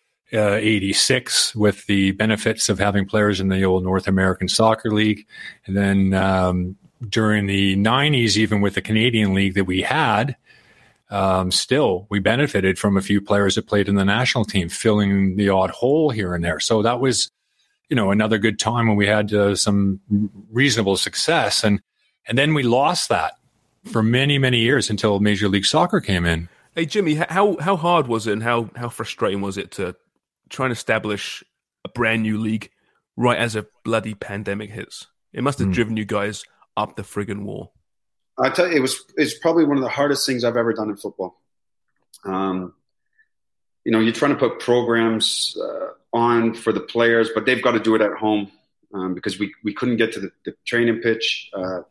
86 with the benefits of having players in the old North American Soccer League, and then during the 90s, even with the Canadian League that we had, still we benefited from a few players that played in the national team, filling the odd hole here and there. So that was, another good time when we had some reasonable success. And then we lost that for many, many years until Major League Soccer came in. Hey, Jimmy, how hard was it, and how frustrating was it to try and establish a brand new league right as a bloody pandemic hits? It must have driven you guys up the friggin' wall. I tell you, it's probably one of the hardest things I've ever done in football. You're trying to put programs on for the players, but they've got to do it at home because we couldn't get to the training pitch.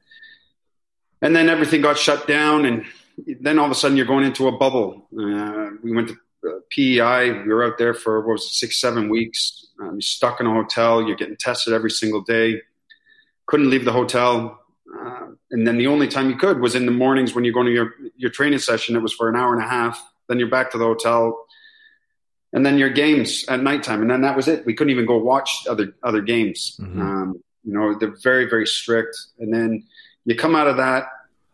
And then everything got shut down, and then all of a sudden you're going into a bubble. We went to PEI. We were out there for 6-7 weeks. You're stuck in a hotel. You're getting tested every single day. Couldn't leave the hotel. And then the only time you could was in the mornings when you're going to your training session. It was for an hour and a half. Then you're back to the hotel. And then your games at nighttime. And then that was it. We couldn't even go watch other games. Mm-hmm. They're very, very strict. And then you come out of that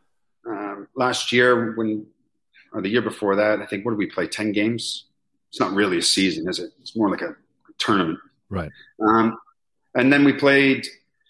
last year or the year before that, I think, what did we play, 10 games? It's not really a season, is it? It's more like a tournament. Right. And then we played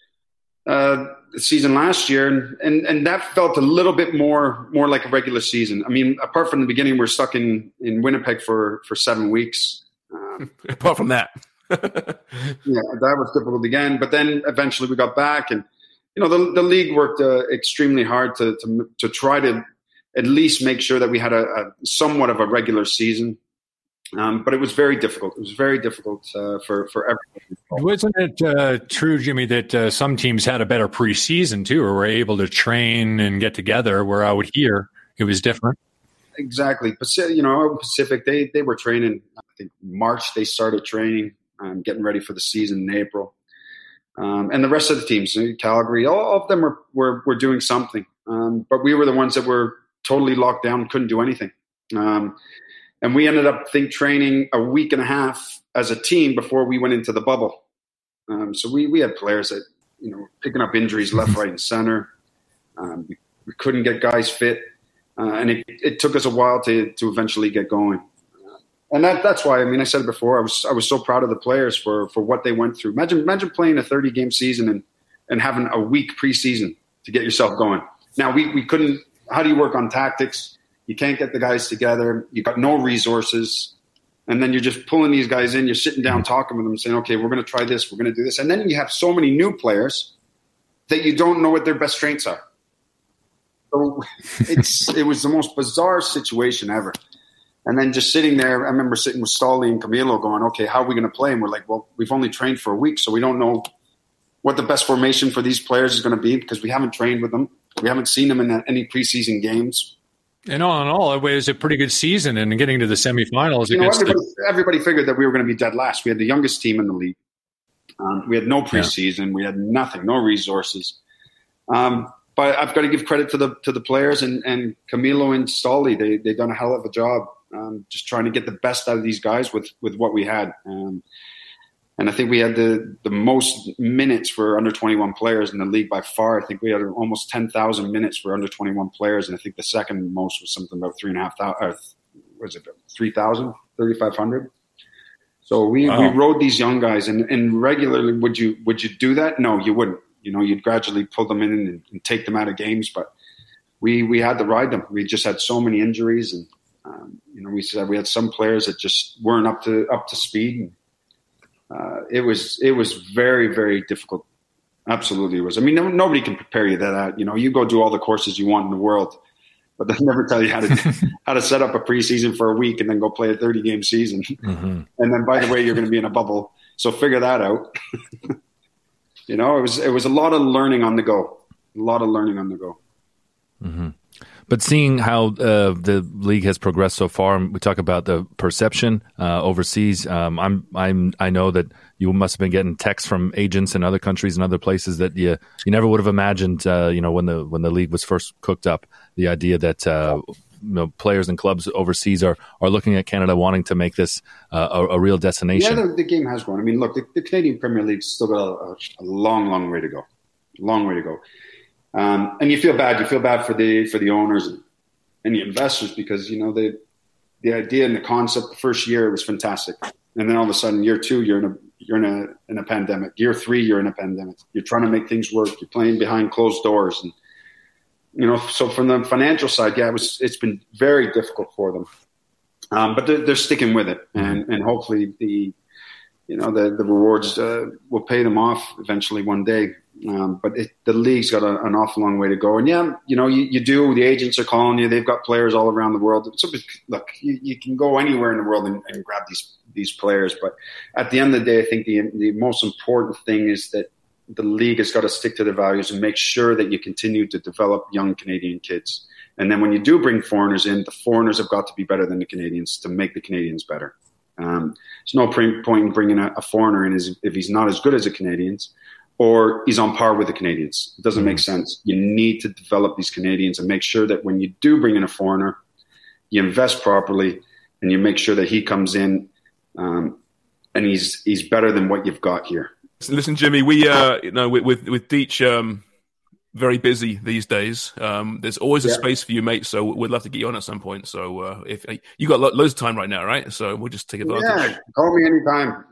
the season last year, and that felt a little bit more like a regular season. I mean, apart from the beginning, we're stuck in Winnipeg for 7 weeks. Apart from that. Yeah, that was difficult again. But then eventually we got back, and the league worked extremely hard to try to at least make sure that we had a somewhat of a regular season. But it was very difficult. It was very difficult for everyone. Wasn't it true, Jimmy, that some teams had a better preseason too, or were able to train and get together, where out here it was different? Exactly. Pacific, they were training, I think March they started training, getting ready for the season in April. And the rest of the teams, Calgary, all of them were doing something. But we were the ones that were totally locked down, couldn't do anything. And we ended up training a week and a half as a team before we went into the bubble. So we had players that, picking up injuries left, right, and center. We couldn't get guys fit. And it took us a while to eventually get going. And that's why, I said it before, I was so proud of the players for what they went through. Imagine playing a 30-game season and having a week preseason to get yourself going. Now, we couldn't how do you work on tactics? You can't get the guys together. You got no resources. And then you're just pulling these guys in. You're sitting down talking with them saying, okay, we're going to try this. We're going to do this. And then you have so many new players that you don't know what their best strengths are. So it was the most bizarre situation ever. And then just sitting there, I remember sitting with Stolly and Camilo going, okay, how are we going to play? And we're like, well, we've only trained for a week, so we don't know what the best formation for these players is going to be because we haven't trained with them. We haven't seen them in any preseason games. And all in all, it was a pretty good season, and getting to the semifinals against everybody figured that we were going to be dead last. We had the youngest team in the league. We had no preseason. Yeah. We had nothing, no resources. But I've got to give credit to the players and Camilo and Stolly. They done a hell of a job just trying to get the best out of these guys with what we had. And I think we had the most minutes for under 21 players in the league by far. I think we had almost 10,000 minutes for under 21 players, and I think the second most was something about 3,500. Was it 3,000, 3,500? So we rode these young guys, and regularly would you do that? No, you wouldn't. You'd gradually pull them in and take them out of games, but we had to ride them. We just had so many injuries, and we said we had some players that just weren't up to speed. And, it was very, very difficult. Absolutely, it was. I mean, nobody can prepare you that. You go do all the courses you want in the world, but they never tell you how to set up a preseason for a week and then go play a 30-game season. Mm-hmm. And then, by the way, you're going to be in a bubble, so figure that out. It was a lot of learning on the go. Mm-hmm. But seeing how the league has progressed so far, and we talk about the perception overseas. I know that you must have been getting texts from agents in other countries and other places that you never would have imagined. When the league was first cooked up, the idea that players and clubs overseas are looking at Canada, wanting to make this a real destination. Yeah, the game has grown. I mean, look, the Canadian Premier League's still got a long, long way to go. Long way to go. And you feel bad. You feel bad for the owners and the investors because the idea and the concept. The first year it was fantastic, and then all of a sudden, year 2, you're in a pandemic. Year 3, you're in a pandemic. You're trying to make things work. You're playing behind closed doors, and so from the financial side, it's been very difficult for them. But they're sticking with it, and hopefully the rewards will pay them off eventually one day. But the league's got an awful long way to go. And you do. The agents are calling you. They've got players all around the world. So look, you can go anywhere in the world and grab these players. But at the end of the day, I think the most important thing is that the league has got to stick to the values and make sure that you continue to develop young Canadian kids. And then when you do bring foreigners in, the foreigners have got to be better than the Canadians to make the Canadians better. There's no point in bringing a foreigner in if he's not as good as the Canadians or he's on par with the Canadians. It doesn't make sense. You need to develop these Canadians and make sure that when you do bring in a foreigner, you invest properly and you make sure that he comes in and he's better than what you've got here. Listen, Jimmy, we with Deitch very busy these days. There's always a space for you, mate. So we'd love to get you on at some point. So if you got loads of time right now, right? So we'll just take advantage. Yeah, call me anytime.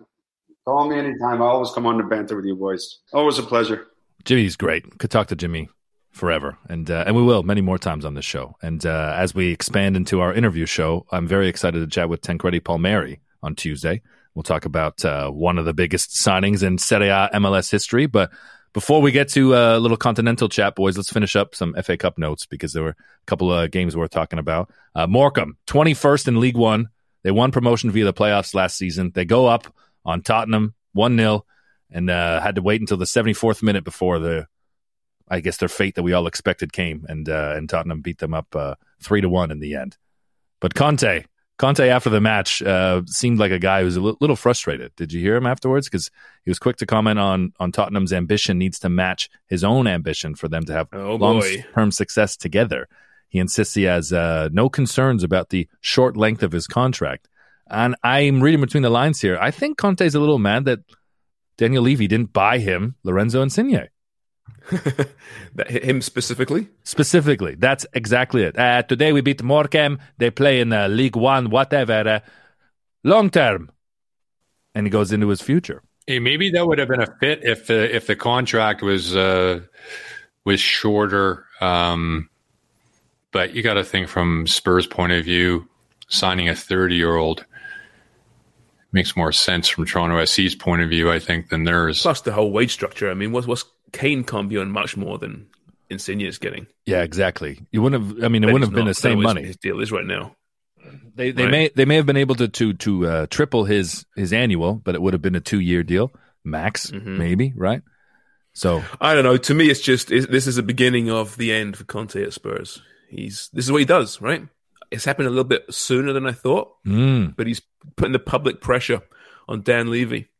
I always come on to banter with you boys. Always a pleasure. Jimmy's great. Could talk to Jimmy forever, and we will many more times on this show. And as we expand into our interview show, I'm very excited to chat with Tancredi Palmieri on Tuesday. We'll talk about one of the biggest signings in Serie A MLS history. But before we get to a little continental chat, boys, let's finish up some FA Cup notes because there were a couple of games worth talking about. Morecambe, 21st in League One. They won promotion via the playoffs last season. They go up on Tottenham 1-0 and had to wait until the 74th minute before their fate that we all expected came. And Tottenham beat them up 3-1 in the end. But Conte after the match seemed like a guy who was a little frustrated. Did you hear him afterwards? Because he was quick to comment on Tottenham's ambition needs to match his own ambition for them to have long-term success together. He insists he has no concerns about the short length of his contract. And I'm reading between the lines here. I think Conte's a little mad that Daniel Levy didn't buy him Lorenzo Insigne. Him specifically? Specifically. That's exactly it. Today we beat Morecambe. They play in League One, whatever. Long term. And he goes into his future. Hey, maybe that would have been a fit if the contract was shorter. But you got to think from Spurs' point of view, signing a 30-year-old makes more sense from Toronto SC's point of view, I think, than theirs. Plus the whole wage structure. I mean, what's Kane can't be on much more than Insigne is getting. Yeah, exactly. You wouldn't have. I mean, it wouldn't have been the same money. His deal is right now. They may have been able to triple his annual, but it would have been a 2-year deal max, maybe, right? So I don't know. To me, it's just this is the beginning of the end for Conte at Spurs. This is what he does, right? It's happened a little bit sooner than I thought, but he's putting the public pressure on Dan Levy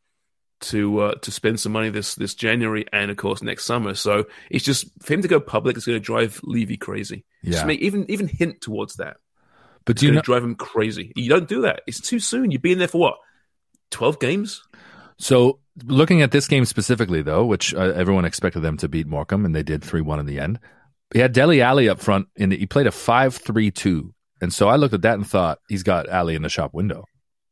to spend some money this January and of course next summer. So it's just for him to go public. It's going to drive Levy crazy. Yeah. Just make even hint towards that. But do you know, drive him crazy. You don't do that. It's too soon. You've been there for what? 12 games. So looking at this game specifically, though, which everyone expected them to beat Morecambe, and they did 3-1 in the end. He had Dele Alli up front. He played a 5-3-2. And so I looked at that and thought, he's got Alli in the shop window.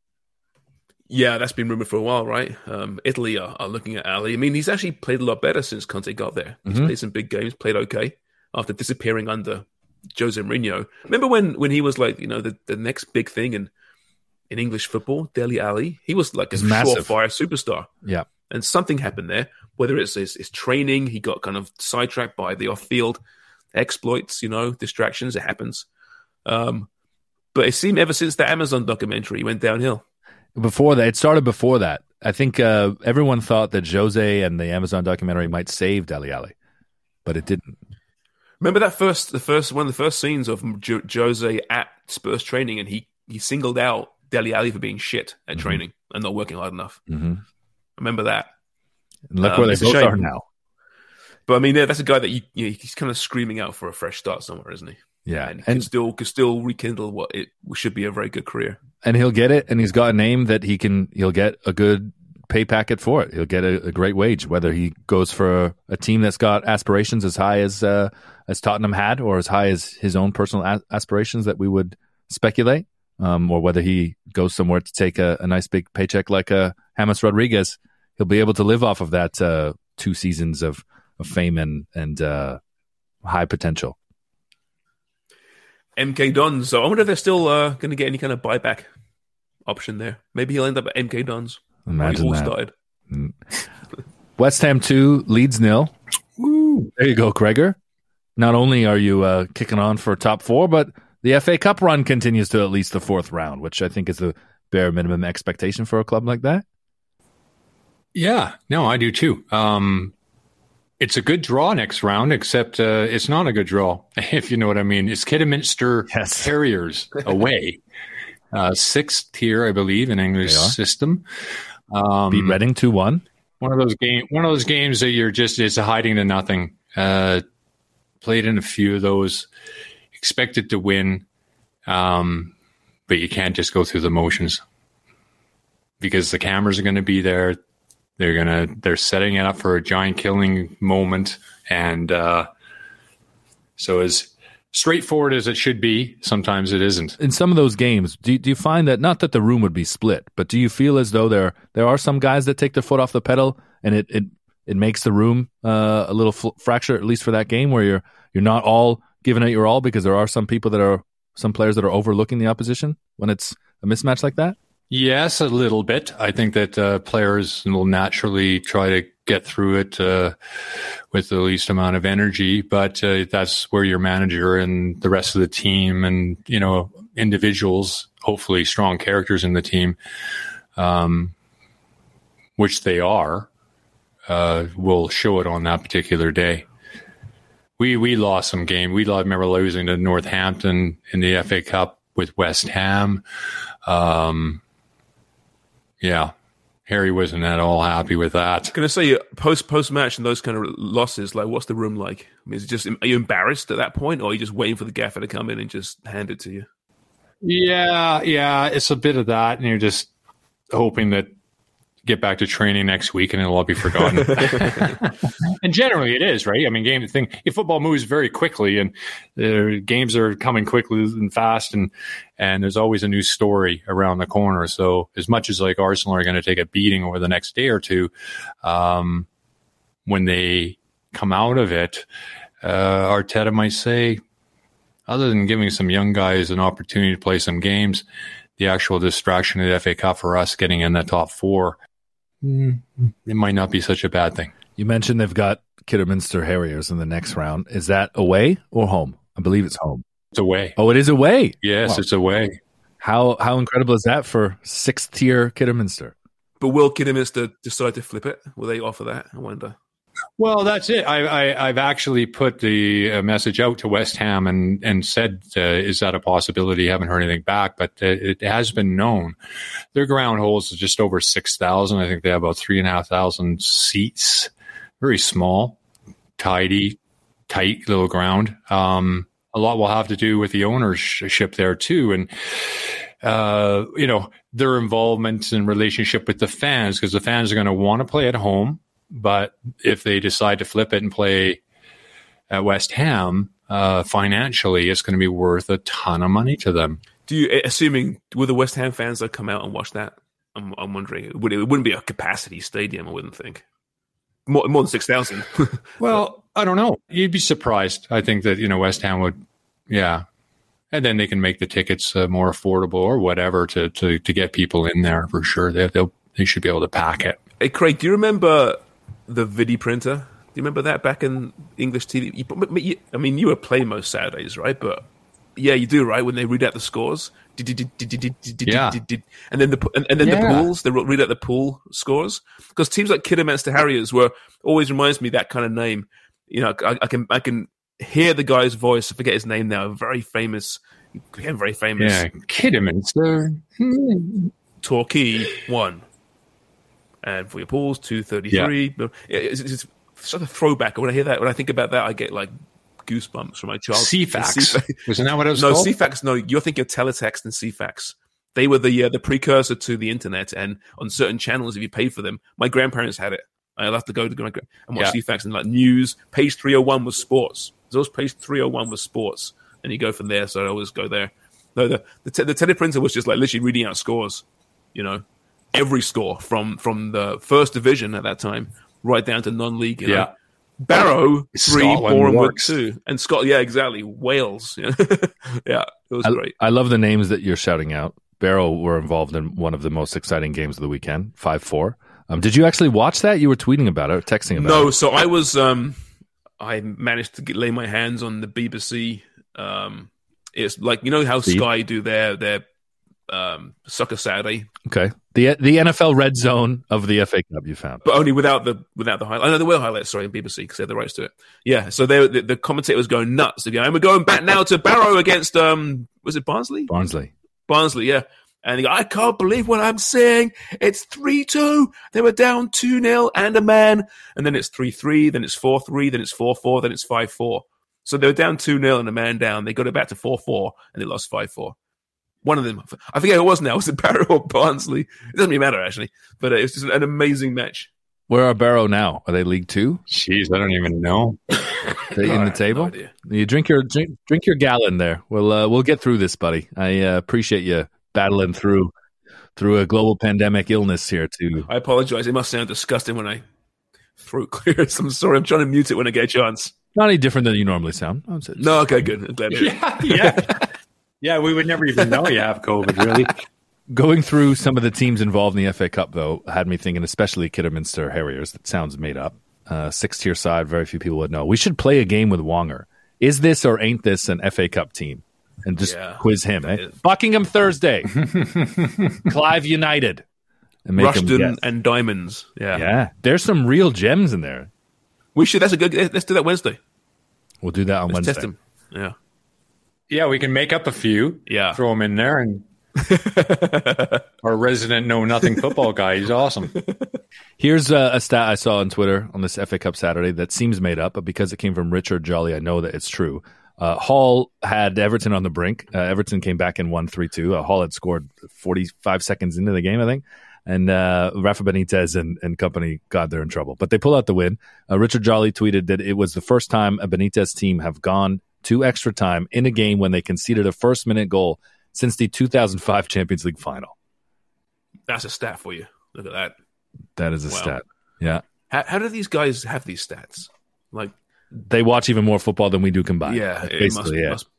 Yeah, that's been rumored for a while, right? Italy are looking at Alli. I mean, he's actually played a lot better since Conte got there. He's played some big games, played okay, after disappearing under Jose Mourinho. Remember when he was like, the next big thing in English football, Dele Alli? He was like a surefire superstar. Yeah. And something happened there, whether it's his training, he got kind of sidetracked by the off-field exploits, distractions. It happens. But it seemed ever since the Amazon documentary, he went downhill. Before that, it started before that. I think everyone thought that Jose and the Amazon documentary might save Dele Alli, but it didn't. Remember that one of the first scenes of Jose at Spurs training, and he singled out Dele Alli for being shit at training and not working hard enough. Remember that. And look where they both are now. But I mean, that's a guy that he's kind of screaming out for a fresh start somewhere, isn't he? Yeah, and he can still rekindle what it should be a very good career. And he'll get it, and he's got a name that he'll get a good pay packet for it. He'll get a great wage, whether he goes for a team that's got aspirations as high as Tottenham had, or as high as his own personal aspirations that we would speculate, or whether he goes somewhere to take a nice big paycheck like James Rodriguez. He'll be able to live off of that 2 seasons of fame and high potential. MK Dons. So I wonder if they're still going to get any kind of buyback option there. Maybe he'll end up at MK Dons. Imagine that. Started. West Ham 2, Leeds 0. Woo. There you go, Gregor. Not only are you kicking on for top 4, but the FA Cup run continues to at least the 4th round, which I think is the bare minimum expectation for a club like that. Yeah, no, I do too. It's a good draw next round, except it's not a good draw, if you know what I mean. It's Kidderminster Terriers away. 6th tier, I believe, in English system. Beat Reading 2-1. One of those games that it's a hiding to nothing. Played in a few of those. Expected to win, but you can't just go through the motions because the cameras are going to be there. They're setting it up for a giant killing moment, and so as straightforward as it should be, sometimes it isn't. In some of those games, do you find that, not that the room would be split, but do you feel as though there are some guys that take their foot off the pedal, and it makes the room a little fracture, at least for that game, where you're not all giving it your all, because there are some players that are overlooking the opposition when it's a mismatch like that? Yes, a little bit. I think that players will naturally try to get through it with the least amount of energy, but that's where your manager and the rest of the team and, individuals, hopefully strong characters in the team, which they are, will show it on that particular day. We lost some game. We remember losing to Northampton in the FA Cup with West Ham. Yeah, Harry wasn't at all happy with that. Can I say post match and those kind of losses? Like, what's the room like? I mean, are you embarrassed at that point, or are you just waiting for the gaffer to come in and just hand it to you? Yeah, it's a bit of that, and you're just hoping that get back to training next week and it'll all be forgotten. And generally it is, right? I mean, football moves very quickly, and games are coming quickly and fast, and there's always a new story around the corner. So as much as like Arsenal are going to take a beating over the next day or two, when they come out of it, Arteta might say, other than giving some young guys an opportunity to play some games, the actual distraction of the FA Cup for us getting in the top 4, it might not be such a bad thing. You mentioned they've got Kidderminster Harriers in the next round. Is that away or home? I believe it's home. It's away. Oh, it is away? Yes, It's away. How incredible is that for 6th tier Kidderminster? But will Kidderminster decide to flip it? Will they offer that? I wonder. Well, that's it. I've actually put the message out to West Ham and said, is that a possibility? Haven't heard anything back, but it has been known. Their ground holds just over 6,000. I think they have about 3,500 seats. Very small, tidy, tight little ground. A lot will have to do with the ownership there too. And, their involvement and relationship with the fans, because the fans are going to want to play at home. But if they decide to flip it and play at West Ham, financially, it's going to be worth a ton of money to them. Will the West Ham fans that come out and watch that? I'm wondering. It wouldn't be a capacity stadium, I wouldn't think. More than 6,000. Well, I don't know. You'd be surprised. I think that, West Ham would, yeah. And then they can make the tickets more affordable or whatever to get people in there for sure. They should be able to pack it. Hey, Craig, do you remember the Vidi printer? Do you remember that back in English TV? You were playing most Saturdays, right? But yeah, you do, right? When they read out the scores, yeah, and then the pools, they read out the pool scores, because teams like Kidderminster Harriers always reminds me of that kind of name. I can hear the guy's voice. I forget his name now. Very famous. Yeah, Kidderminster. Torquay 1. And for your pools, 233. Yeah. It's such a throwback. When I hear that, when I think about that, I get like goosebumps from my childhood. CFAX. Wasn't that what it was called? No, CFAX. No, you're thinking of teletext and CFAX. They were the precursor to the internet, and on certain channels, if you paid for them, my grandparents had it. I'll have to go to my and watch CFAX, and like news. Page 301 was sports. There's always page 301 was sports, and you go from there. So I always go there. No, the teleprinter was just like literally reading out scores. Every score from the first division at that time right down to non-league. You know? Barrow 3, Bournemouth 2, and Scotland. Yeah, exactly. Wales. Yeah, it was great. I love the names that you're shouting out. Barrow were involved in one of the most exciting games of the weekend, 5-4. Did you actually watch that? You were tweeting about it or texting about it. No, so I was. I managed to lay my hands on the BBC. It's like how Sky do their Soccer Saturday. Okay, the NFL Red Zone of the FA Cup you found, but only without the highlights. No, there were highlights. Sorry, in BBC because they had the rights to it. Yeah, so the commentator was going nuts. And we're going back now to Barrow against was it Barnsley? Barnsley, yeah. And he goes, I can't believe what I'm saying. It's 3-2. They were down 2-0 and a man. And then it's 3-3, then it's 4-3, then it's 4-4, then it's 5-4. So they were down 2-0 and a man down. They got it back to 4-4 and they lost 5-4. One of them, I forget who it was now. Was it Barrow or Barnsley? It doesn't really matter, actually. But it was just an amazing match. Where are Barrow now? Are they League 2? Jeez, I don't even know. They in the table? No, you drink your gallon there. We'll get through this, buddy. I appreciate you battling through a global pandemic illness here too. I apologize. It must sound disgusting when I throat clears. I'm sorry. I'm trying to mute it when I get a chance. Not any different than you normally sound. No, okay, good. I'm glad to hear it. Yeah, we would never even know you have COVID, really. Going through some of the teams involved in the FA Cup, though, had me thinking, especially Kidderminster Harriers. That sounds made up. 6-tier side, very few people would know. We should play a game with Wonger. Is this or ain't this an FA Cup team? And just quiz him. Eh? Buckingham Thursday. Clive United. And Rushden and Diamonds. Yeah. There's some real gems in there. We should. That's a good. Let's do that Wednesday. We'll do that on Wednesday. Test them. Yeah. Yeah, we can make up a few. Yeah. Throw them in there. And our resident know-nothing football guy. He's awesome. Here's a stat I saw on Twitter on this FA Cup Saturday that seems made up, but because it came from Richard Jolly, I know that it's true. Hull had Everton on the brink. Everton came back and won 3-2. Hull had scored 45 seconds into the game, I think. And Rafa Benitez and company, God, they're in trouble. But they pull out the win. Richard Jolly tweeted that it was the first time a Benitez team have gone to extra time in a game when they conceded a first-minute goal since the 2005 Champions League final. That's a stat for you. Look at that. That is a stat. Yeah. How do these guys have these stats? Like, they watch even more football than we do combined. Yeah, basically, it must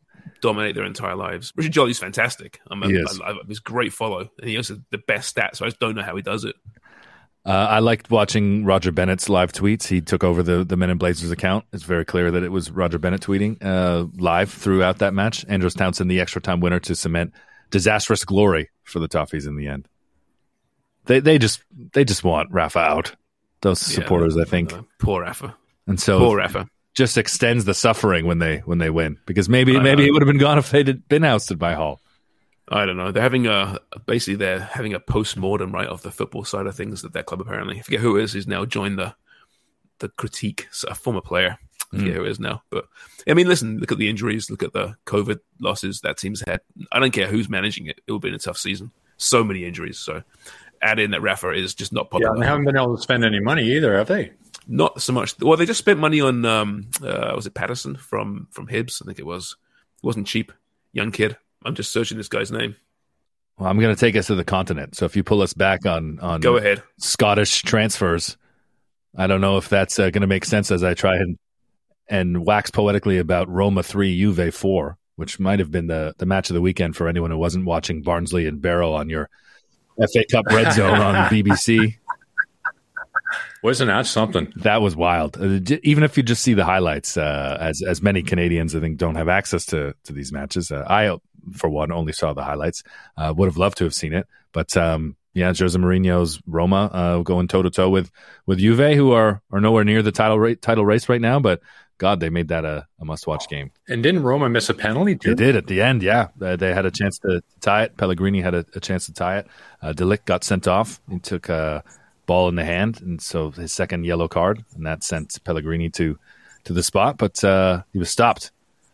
dominate their entire lives. Richard Jolly's fantastic. He is. He's a great follow, and he has the best stats. So I just don't know how he does it. I liked watching Roger Bennett's live tweets. He took over the Men in Blazers account. It's very clear that it was Roger Bennett tweeting live throughout that match. Andros Townsend, the extra time winner to cement disastrous glory for the Toffees in the end. They just want Rafa out. Those supporters, I think. Poor Rafa. And so poor Rafa just extends the suffering when they win, because maybe he would have been gone if they'd been ousted by Hull. I don't know. They're having they're having a post-mortem, right, of the football side of things at that club, apparently. I forget who it is who's now joined the critique, a former player. I forget who it is now. But, I mean, listen, look at the injuries, look at the COVID losses that team's had. I don't care who's managing it. It will be a tough season. So many injuries. So add in that Rafa is just not popular. Yeah, they haven't been able to spend any money either, have they? Not so much. Well, they just spent money on, was it Patterson from Hibs? I think it was. It wasn't cheap. Young kid. I'm just searching this guy's name. Well, I'm going to take us to the continent. So if you pull us back on go ahead. Scottish transfers, I don't know if that's going to make sense as I try and wax poetically about Roma 3, Juve 4, which might have been the match of the weekend for anyone who wasn't watching Barnsley and Barrow on your FA Cup Red Zone on BBC. Wasn't that something? That was wild. Even if you just see the highlights, as many Canadians, I think, don't have access to these matches. I, for one, only saw the highlights. Would have loved to have seen it. But, Jose Mourinho's Roma going toe-to-toe with Juve, who are nowhere near the title race right now. But, God, they made that a must-watch game. And didn't Roma miss a penalty, too? They did at the end, yeah. They had a chance to tie it. Pellegrini had a chance to tie it. De Ligt got sent off. He took ball in the hand, and so his second yellow card, and that sent Pellegrini to the spot. But he was stopped.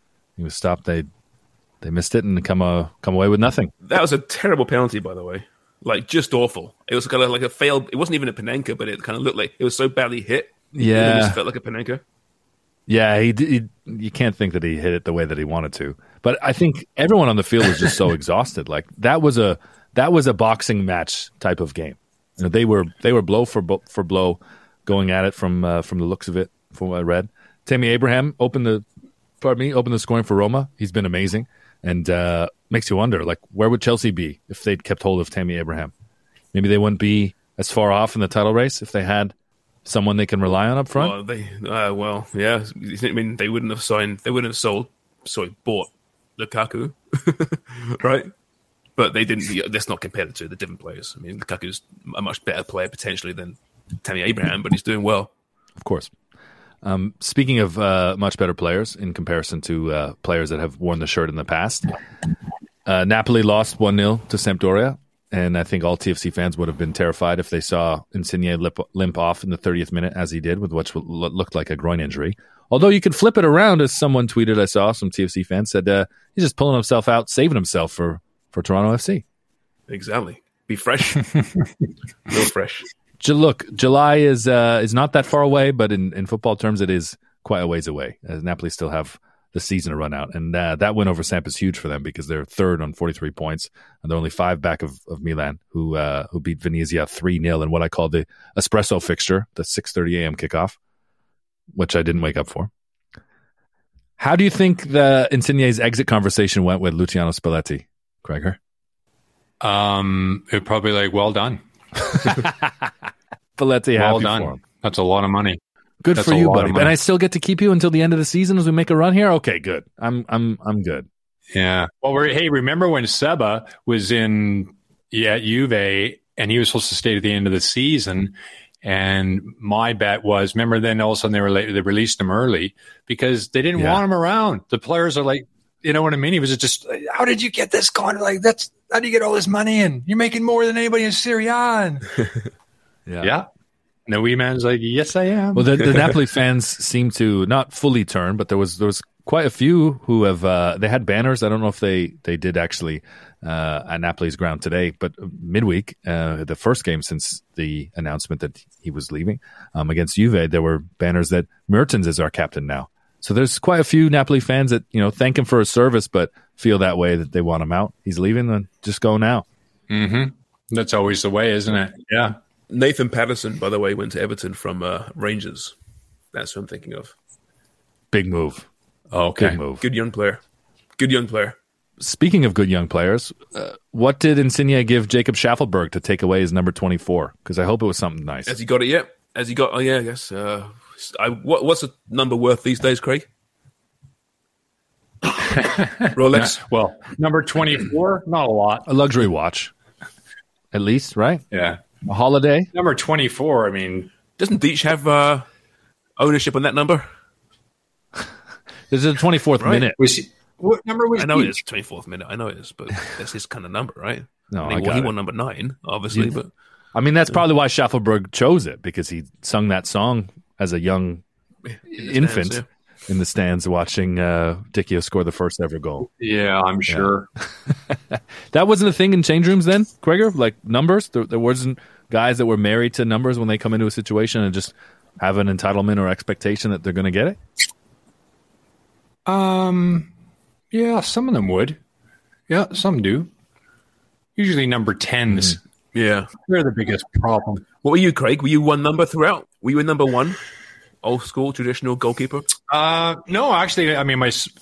They missed it and come away with nothing. That was a terrible penalty, by the way. Like, just awful. It was kind of like a failed. It wasn't even a Panenka, but it kind of looked like it was so badly hit. Yeah, it just felt like a Panenka. Yeah, you can't think that he hit it the way that he wanted to. But I think everyone on the field was just so exhausted. Like that was a boxing match type of game. You know, they were blow for blow, going at it from the looks of it. From what I read, Tammy Abraham opened the scoring for Roma. He's been amazing, and makes you wonder, like, where would Chelsea be if they'd kept hold of Tammy Abraham? Maybe they wouldn't be as far off in the title race if they had someone they can rely on up front. Yeah. I mean, they wouldn't have bought Lukaku, right? But they didn't. Let's not compare the two. They're different players. I mean, Lukaku's a much better player potentially than Tammy Abraham, but he's doing well. Of course. Speaking of much better players in comparison to players that have worn the shirt in the past, Napoli lost 1-0 to Sampdoria, and I think all TFC fans would have been terrified if they saw Insigne limp off in the 30th minute, as he did, with what looked like a groin injury. Although you could flip it around, as someone tweeted, I saw some TFC fans said he's just pulling himself out, saving himself for Toronto FC. Exactly. Be fresh. Real fresh. Look, July is not that far away, but in football terms, it is quite a ways away, as Napoli still have the season to run out. And that win over Samp is huge for them because they're third on 43 points, and they're only 5 back of Milan, who beat Venezia 3-0 in what I call the espresso fixture, the 6:30 a.m. kickoff, which I didn't wake up for. How do you think the Insigne's exit conversation went with Luciano Spalletti, Gregor? It probably like, well done. Spalletti, well happy done. for him. That's a lot of money. Good for you, buddy. And I still get to keep you until the end of the season as we make a run here. Okay, good. I'm good. Yeah. Well, remember when Seba was at Juve and he was supposed to stay to the end of the season? And my bet was, remember, then all of a sudden they released him early because they didn't want him around. The players are like, you know what I mean? He was just, how did you get this going? Like, how do you get all this money in? You're making more than anybody in Serie A. Yeah. No, wee man's like, yes, I am. Well, the Napoli fans seem to not fully turn, but there was quite a few who have they had banners. I don't know if they did actually at Napoli's ground today, but midweek, the first game since the announcement that he was leaving against Juve, there were banners that Mertens is our captain now. So there's quite a few Napoli fans that, thank him for his service, but feel that way, that they want him out. He's leaving, then just go now. Mm-hmm. That's always the way, isn't it? Yeah. Nathan Patterson, by the way, went to Everton from Rangers. That's what I'm thinking of. Big move. Okay. Good move. Good young player. Good young player. Speaking of good young players, what did Insigne give Jacob Schaffelberg to take away his number 24? Because I hope it was something nice. Has he got it yet? Has he got? Oh yeah, I guess. What's a number worth these days, Craig? Rolex. Well, number 24, not a lot. A luxury watch, at least, right? Yeah. A holiday. Number 24, I mean. Doesn't Deitch have ownership on that number? This is the 24th minute. What number was I know Deitch? it is 24th minute. I know it is, but that's his kind of number, right? No, he won number 9, obviously. But I mean, that's probably why Schaffelberg chose it, because he sung that song as a young infant in the stands watching Dicchio score the first ever goal. Yeah, I'm sure. That wasn't a thing in change rooms then, Gregor? Like numbers? There wasn't guys that were married to numbers when they come into a situation and just have an entitlement or expectation that they're going to get it? Yeah, some of them would. Yeah, some do. Usually number 10s. yeah. They're the biggest problem. What were you, Craig? Were you one number throughout? Were you a number 1? Old school, traditional goalkeeper? No, actually, I mean,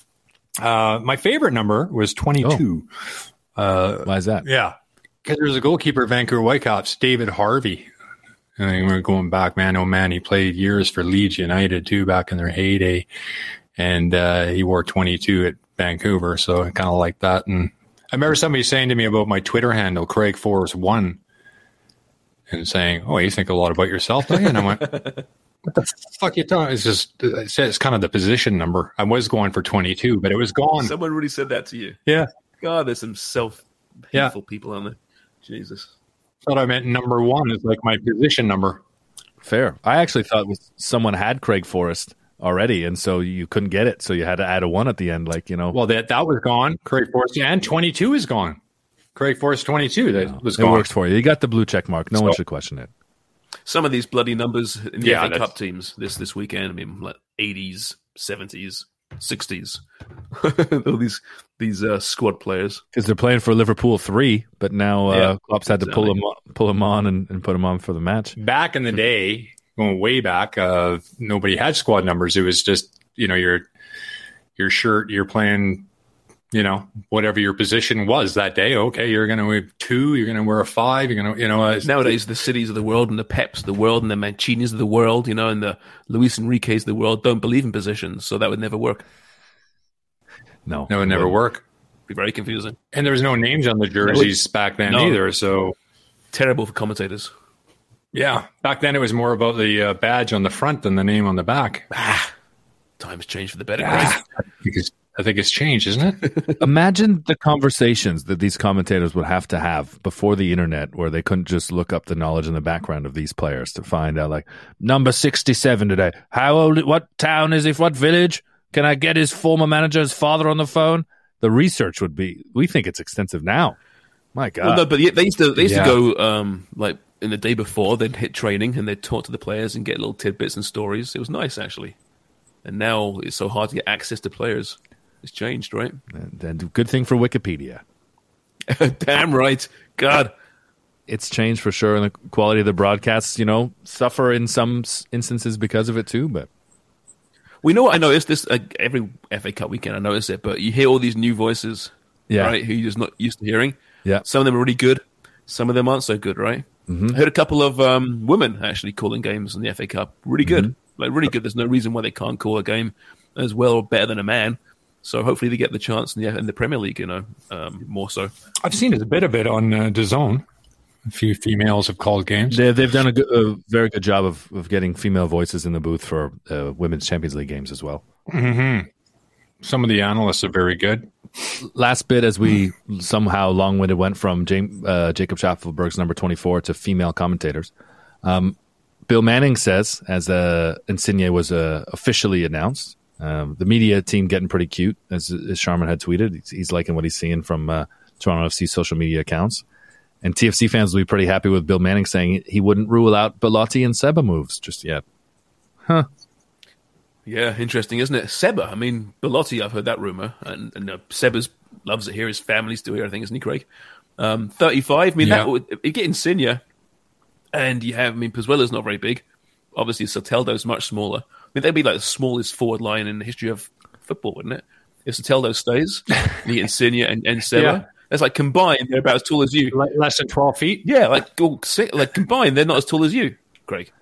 my favorite number was 22. Why is that? Yeah, because there was a goalkeeper at Vancouver Whitecaps, David Harvey. And we're going back, man, oh man, he played years for Leeds United too, back in their heyday. And he wore 22 at Vancouver, so I kind of like that. And I remember somebody saying to me about my Twitter handle, Craig Forrest 1, and saying, "Oh, you think a lot about yourself, don't you?" And I went, "What the fuck you talking?" It's kind of the position number. I was going for 22, but it was gone. Someone really said that to you. Yeah. God, there's some self-hateful people on there. Jesus. Thought I meant number 1 is like my position number. Fair. I actually thought someone had Craig Forrest already, and so you couldn't get it, so you had to add a 1 at the end, like, you know. Well, that was gone. Craig Forrest, and 22 is gone. Craig Forrest 22, that was gone. It works for you. You got the blue check mark. No one should question it. Some of these bloody numbers in the FA Cup teams this weekend, I mean, like 80s, 70s, 60s. All these squad players. Because they're playing for Liverpool 3, but now Klopp's had to pull them on and put them on for the match. Back in the day, going way back, nobody had squad numbers. It was just, you know, your shirt, you're playing, you know, whatever your position was that day. Okay, you're going to wear 2, you're going to wear a 5, you're going to, you know. Nowadays, the Cities of the world and the Peps of the world and the Mancinis of the world, you know, and the Luis Enrique's of the world don't believe in positions, so that would never work. No, it would never work. Be very confusing. And there was no names on the jerseys back then either, so. Terrible for commentators. Yeah, back then it was more about the badge on the front than the name on the back. Times changed for the better. Because I think it's changed, isn't it? Imagine the conversations that these commentators would have to have before the internet, where they couldn't just look up the knowledge in the background of these players to find out, like, number 67 today. How old? What town is he? What village? Can I get his former manager's father on the phone? The research would be. We think it's extensive now. My God. Well, no, but they used to go like in the day before. They'd hit training and they'd talk to the players and get little tidbits and stories. It was nice, actually. And now it's so hard to get access to players. It's changed, right? And good thing for Wikipedia. Damn right. God. It's changed for sure. And the quality of the broadcasts, you know, suffer in some instances because of it too. But we know what I noticed this every FA Cup weekend. I notice it, but you hear all these new voices, right? Who you're just not used to hearing. Yeah. Some of them are really good. Some of them aren't so good, right? Mm-hmm. I heard a couple of women actually calling games in the FA Cup. Really good. Mm-hmm. Like really good. There's no reason why they can't call a game as well or better than a man. So hopefully they get the chance in the Premier League, you know, more so. I've seen it a bit on DAZN. A few females have called games. They've done a very good job of getting female voices in the booth for Women's Champions League games as well. Mm-hmm. Some of the analysts are very good. Last bit, as we somehow long-winded went from Jacob Schaffelberg's number 24 to female commentators. Bill Manning says, as Insigne was officially announced, the media team getting pretty cute, as Sharman had tweeted. He's liking what he's seeing from Toronto FC social media accounts. And TFC fans will be pretty happy with Bill Manning saying he wouldn't rule out Belotti and Seba moves just yet. Huh. Yeah, interesting, isn't it? Seba, I mean, Belotti, I've heard that rumor. And Seba's loves it here. His family's still here, I think, isn't he, Craig? 35, I mean, that would, you get Insigne, and you have, I mean, Pozuelo's not very big. Obviously, Soteldo's much smaller. I mean, they'd be like the smallest forward line in the history of football, wouldn't it? if Soteldo stays, you get Insigne and Seba. Yeah. That's like combined, they're about as tall as you. Less than 12 feet? Yeah, like combined, they're not as tall as you, Greg.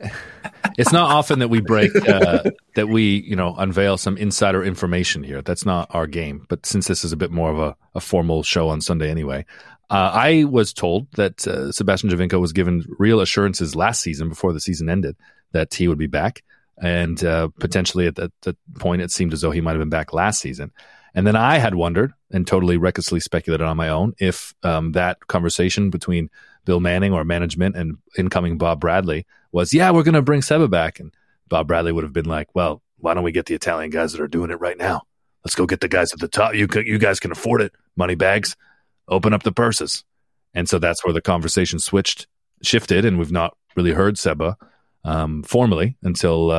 It's not often that we break that we unveil some insider information here. That's not our game. But since this is a bit more of a formal show on Sunday anyway, I was told that Sebastian Giovinco was given real assurances last season before the season ended that he would be back, and potentially at that point it seemed as though he might have been back last season. And then I had wondered, and totally recklessly speculated on my own, if that conversation between Bill Manning or management and incoming Bob Bradley was, yeah, we're going to bring Seba back. And Bob Bradley would have been like, well, why don't we get the Italian guys that are doing it right now? Let's go get the guys at the top. You guys can afford it. Money bags, open up the purses. And so that's where the conversation shifted, and we've not really heard Seba formally until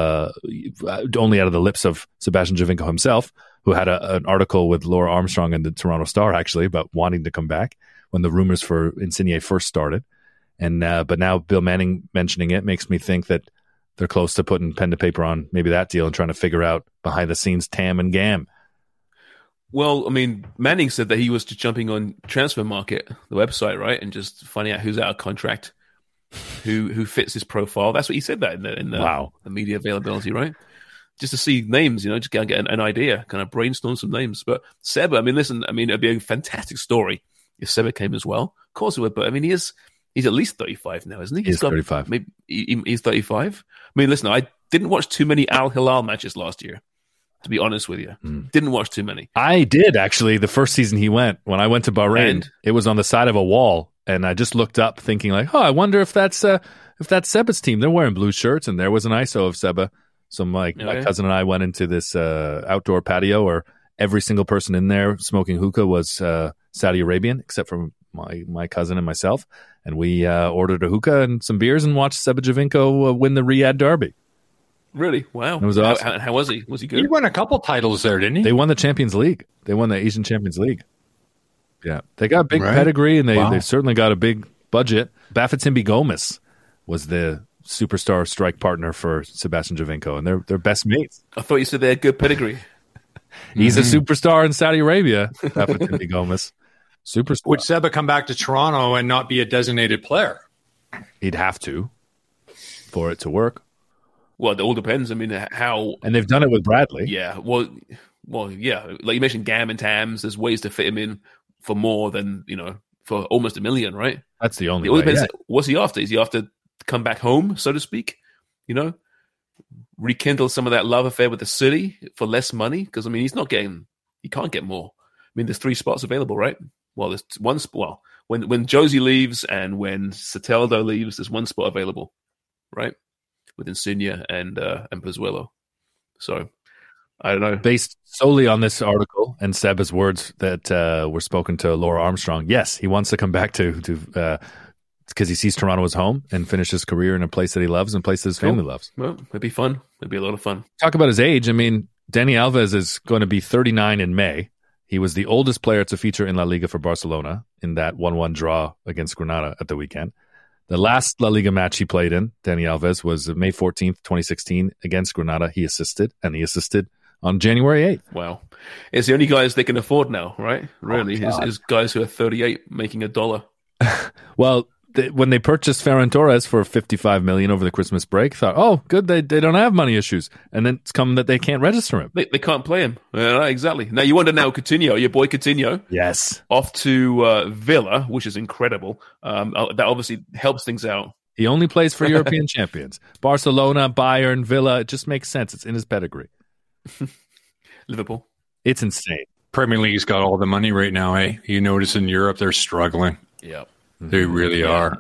only out of the lips of Sebastian Giovinco himself, who had an article with Laura Armstrong in the Toronto Star, actually, about wanting to come back when the rumors for Insigne first started. And but now Bill Manning mentioning it makes me think that they're close to putting pen to paper on maybe that deal and trying to figure out behind the scenes TAM and GAM. Well, I mean, Manning said that he was just jumping on Transfer Market, the website, right, and just finding out who's out of contract, who fits his profile. That's what he said that in the media availability, right? Just to see names, just get an idea, kind of brainstorm some names. But Seba, I mean, listen, it'd be a fantastic story if Seba came as well. Of course it would, but I mean, he's at least 35 now, isn't he? He's 35. Maybe he's 35. I mean, listen, I didn't watch too many Al Hilal matches last year, to be honest with you. Didn't watch too many. I did, actually. The first season he went, when I went to Bahrain, it was on the side of a wall, and I just looked up thinking like, I wonder if that's Seba's team. They're wearing blue shirts, and there was an ISO of Seba. So my cousin and I went into this outdoor patio where every single person in there smoking hookah was Saudi Arabian, except for my cousin and myself. And we ordered a hookah and some beers and watched Seba Giovinco win the Riyadh Derby. Really? Wow. It was awesome. How was he? Was he good? He won a couple titles there, didn't he? They won the Champions League. They won the Asian Champions League. Yeah. They got big pedigree, and they certainly got a big budget. Bafétimbi Gomis was the superstar strike partner for Sebastian Giovinco, and they're best mates. I thought you said they had good pedigree. He's a superstar in Saudi Arabia, Bafétimbi Gomis. Superstar. Would Seba come back to Toronto and not be a designated player? He'd have to for it to work. Well, it all depends. I mean, how... And they've done it with Bradley. Yeah, well, yeah. Like you mentioned, GAM and TAMS, there's ways to fit him in for more than, for almost $1 million, right? That's the only way. It all depends. Yeah. What's he after? Is he after come back home, so to speak? Rekindle some of that love affair with the city for less money? Because, he can't get more. There's 3 spots available, right? Well, there's one spot. Well, when Josie leaves and when Soteldo leaves, there's 1 spot available, right? With Insigne and Pozuelo. So, I don't know. Based solely on this article and Seba's words that were spoken to Laura Armstrong, yes, he wants to come back to because he sees Toronto as home and finish his career in a place that he loves and a place that his family loves. Well, it'd be fun. It'd be a lot of fun. Talk about his age. Dani Alves is going to be 39 in May. He was the oldest player to feature in La Liga for Barcelona in that 1-1 draw against Granada at the weekend. The last La Liga match he played in, Dani Alves, was May 14th, 2016 against Granada. He assisted on January 8th. Wow. It's the only guys they can afford now, right? Really, is guys who are 38 making $1. Well, when they purchased Ferran Torres for $55 million over the Christmas break, thought, oh, good, they don't have money issues. And then it's come that they can't register him. They can't play him. Exactly. Now, you wonder now Coutinho, your boy Coutinho. Yes. Off to Villa, which is incredible. That obviously helps things out. He only plays for European champions. Barcelona, Bayern, Villa. It just makes sense. It's in his pedigree. Liverpool. It's insane. Premier League's got all the money right now, eh? You notice in Europe, they're struggling. Yeah. They really are.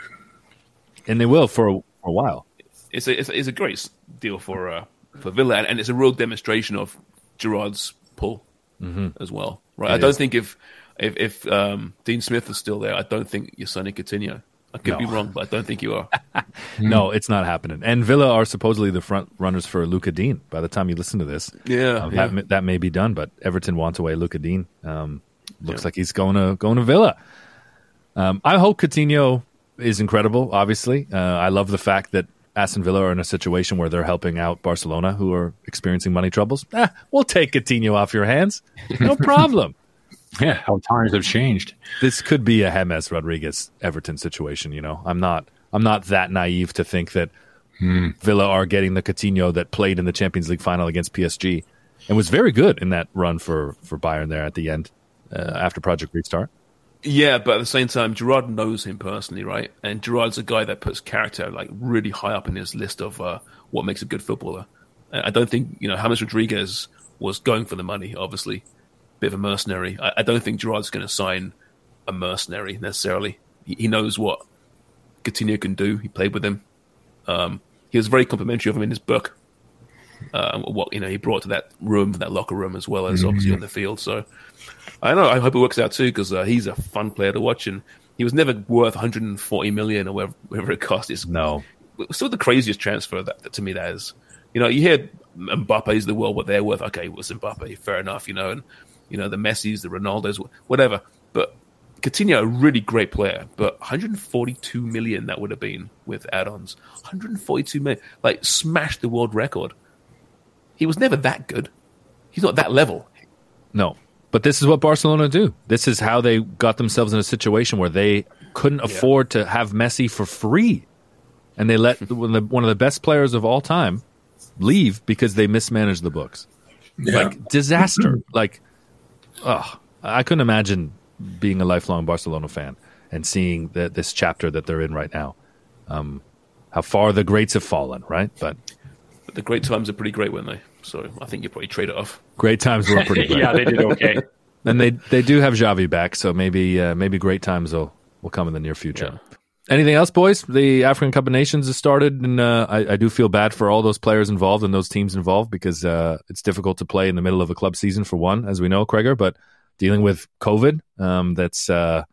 And they will for a while. It's a great deal for Villa, and it's a real demonstration of Gerrard's pull as well. Right? I don't think if Dean Smith is still there, I don't think you're signing Coutinho. I could be wrong, but I don't think you are. No, it's not happening. And Villa are supposedly the front runners for Luca Dean. By the time you listen to this, that may be done. But Everton wants away Luca Dean. Looks like he's going to Villa. I hope Coutinho is incredible. Obviously, I love the fact that Aston Villa are in a situation where they're helping out Barcelona, who are experiencing money troubles. We'll take Coutinho off your hands. No problem. Yeah, how times have changed. This could be a James Rodriguez Everton situation. I'm not that naive to think that Villa are getting the Coutinho that played in the Champions League final against PSG and was very good in that run for Bayern there at the end after Project Restart. Yeah, but at the same time, Gerrard knows him personally, right? And Gerrard's a guy that puts character like really high up in his list of what makes a good footballer. I don't think James Rodriguez was going for the money. Obviously, bit of a mercenary. I don't think Gerrard's going to sign a mercenary necessarily. He knows what Coutinho can do. He played with him. He was very complimentary of him in his book. What he brought to that locker room, as well as obviously on the field. So I don't know. I hope it works out too, because he's a fun player to watch, and he was never worth 140 million or whatever it cost. It's still the craziest transfer that to me that is. You hear Mbappe's the world, what they're worth. Okay, it was Mbappe, fair enough. And the Messis, the Ronaldos, whatever. But Coutinho, a really great player, but 142 million that would have been with add-ons. 142 million, like smashed the world record. He was never that good. He's not that level. No, but this is what Barcelona do. This is how they got themselves in a situation where they couldn't afford to have Messi for free. And they let one of the best players of all time leave because they mismanaged the books. Yeah. Like, disaster. I couldn't imagine being a lifelong Barcelona fan and seeing this chapter that they're in right now. How far the greats have fallen, right? But the great times are pretty great, weren't they? So I think you probably trade it off. Great times were pretty great. Yeah, they did okay. And they do have Xavi back, so maybe great times will come in the near future. Yeah. Anything else, boys? The African Cup of Nations has started, and I do feel bad for all those players involved and those teams involved, because it's difficult to play in the middle of a club season, for one, as we know, Kreger, but dealing with COVID that's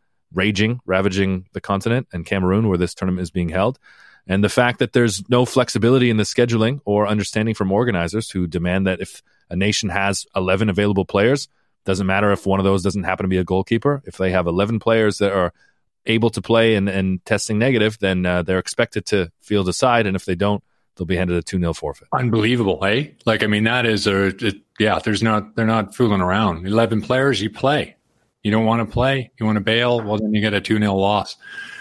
ravaging the continent, and Cameroon, where this tournament is being held. And the fact that there's no flexibility in the scheduling or understanding from organizers who demand that if a nation has 11 available players, doesn't matter if one of those doesn't happen to be a goalkeeper. If they have 11 players that are able to play and testing negative, then they're expected to field a side. And if they don't, they'll be handed a 2-0 forfeit. Unbelievable, eh? That is they're not fooling around. 11 players, you play. You don't want to play, you want to bail, well, then you get a 2-0 loss.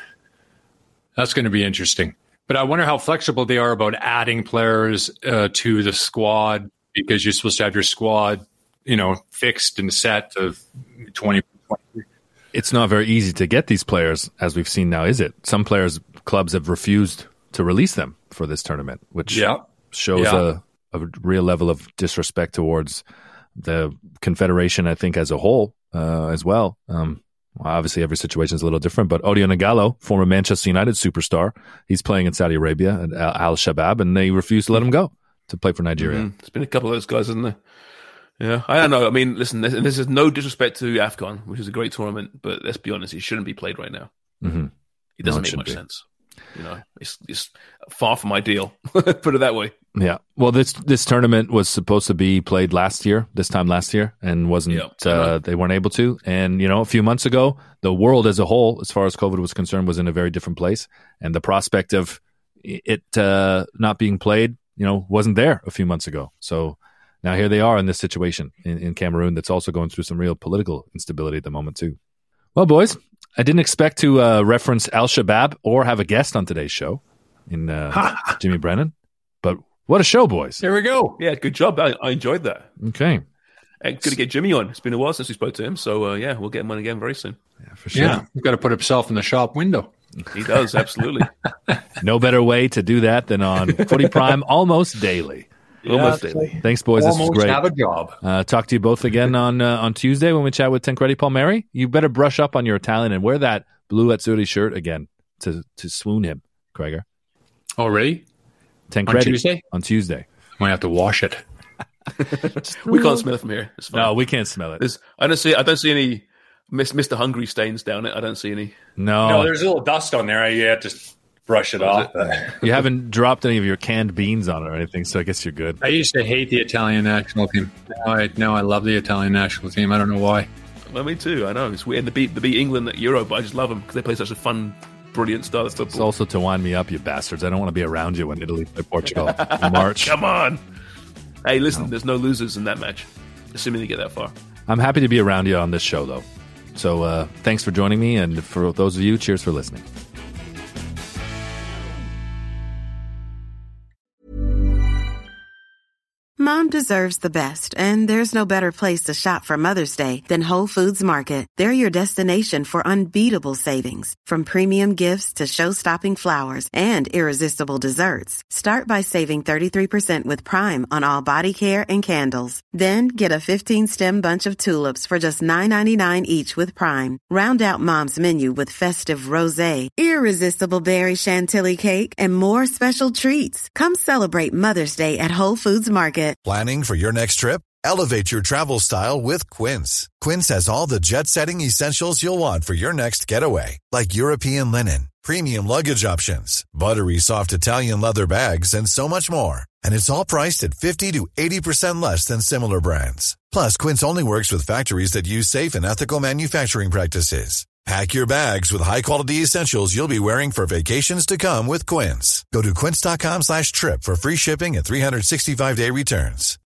That's going to be interesting. But I wonder how flexible they are about adding players to the squad, because you're supposed to have your squad, fixed and set to 20. It's not very easy to get these players, as we've seen now, is it? Some clubs have refused to release them for this tournament, which shows a real level of disrespect towards the confederation, I think, as a whole, as well. Obviously, every situation is a little different, but Odion Ighalo, former Manchester United superstar, he's playing in Saudi Arabia at Al Shabab, and they refuse to let him go to play for Nigeria. Mm-hmm. There's been a couple of those guys, hasn't there? Yeah, I don't know. I mean, listen, this is no disrespect to AFCON, which is a great tournament, but let's be honest, it shouldn't be played right now. Mm-hmm. It doesn't make much sense. It's far from ideal. Put it that way. Yeah. Well, this tournament was supposed to be played this time last year, and wasn't. They weren't able to. And a few months ago, the world as a whole, as far as COVID was concerned, was in a very different place, and the prospect of it not being played, wasn't there a few months ago. So now here they are in this situation in Cameroon that's also going through some real political instability at the moment too. Well, boys, I didn't expect to reference Al Shabab or have a guest on today's show in Jimmy Brennan, but what a show, boys. There we go. Yeah, good job. I enjoyed that. Okay. And good to get Jimmy on. It's been a while since we spoke to him, so we'll get him on again very soon. Yeah, for sure. Yeah, he's got to put himself in the shop window. He does, absolutely. No better way to do that than on Footy Prime almost daily. Almost daily. Thanks, boys. This was great. Have a job. Talk to you both again on Tuesday when we chat with Tancredi Palmieri. You better brush up on your Italian and wear that blue Azzurri shirt again to swoon him, Kreger. Oh, really? Tancredi. On Tuesday. Might have to wash it. We can't smell it from here. It's fine. No, we can't smell it. I don't see any Mr. Hungry stains down it. I don't see any. No, there's a little dust on there. You have to brush it off. You haven't dropped any of your canned beans on it or anything, so I guess you're good. I used to hate the Italian national team. Now I love the Italian national team. I don't know why. Well, me too. I know it's weird. They beat England at Euro, but I just love them because they play such a fun brilliant style of It's football. also to wind me up, you bastards. I don't want to be around you when Italy play Portugal in March. Come on. Hey, listen, there's no losers in that match, assuming they get that far. I'm happy to be around you on this show, though. So thanks for joining me, and for those of you, cheers for listening. Mom deserves the best, and there's no better place to shop for Mother's Day than Whole Foods Market. They're your destination for unbeatable savings, from premium gifts to show-stopping flowers and irresistible desserts. Start by saving 33% with Prime on all body care and candles. Then get a 15-stem bunch of tulips for just $9.99 each with Prime. Round out Mom's menu with festive rosé, irresistible berry chantilly cake, and more special treats. Come celebrate Mother's Day at Whole Foods Market. Planning for your next trip? Elevate your travel style with Quince. Quince has all the jet-setting essentials you'll want for your next getaway, like European linen, premium luggage options, buttery soft Italian leather bags, and so much more. And it's all priced at 50 to 80% less than similar brands. Plus, Quince only works with factories that use safe and ethical manufacturing practices. Pack your bags with high-quality essentials you'll be wearing for vacations to come with Quince. Go to quince.com/trip for free shipping and 365-day returns.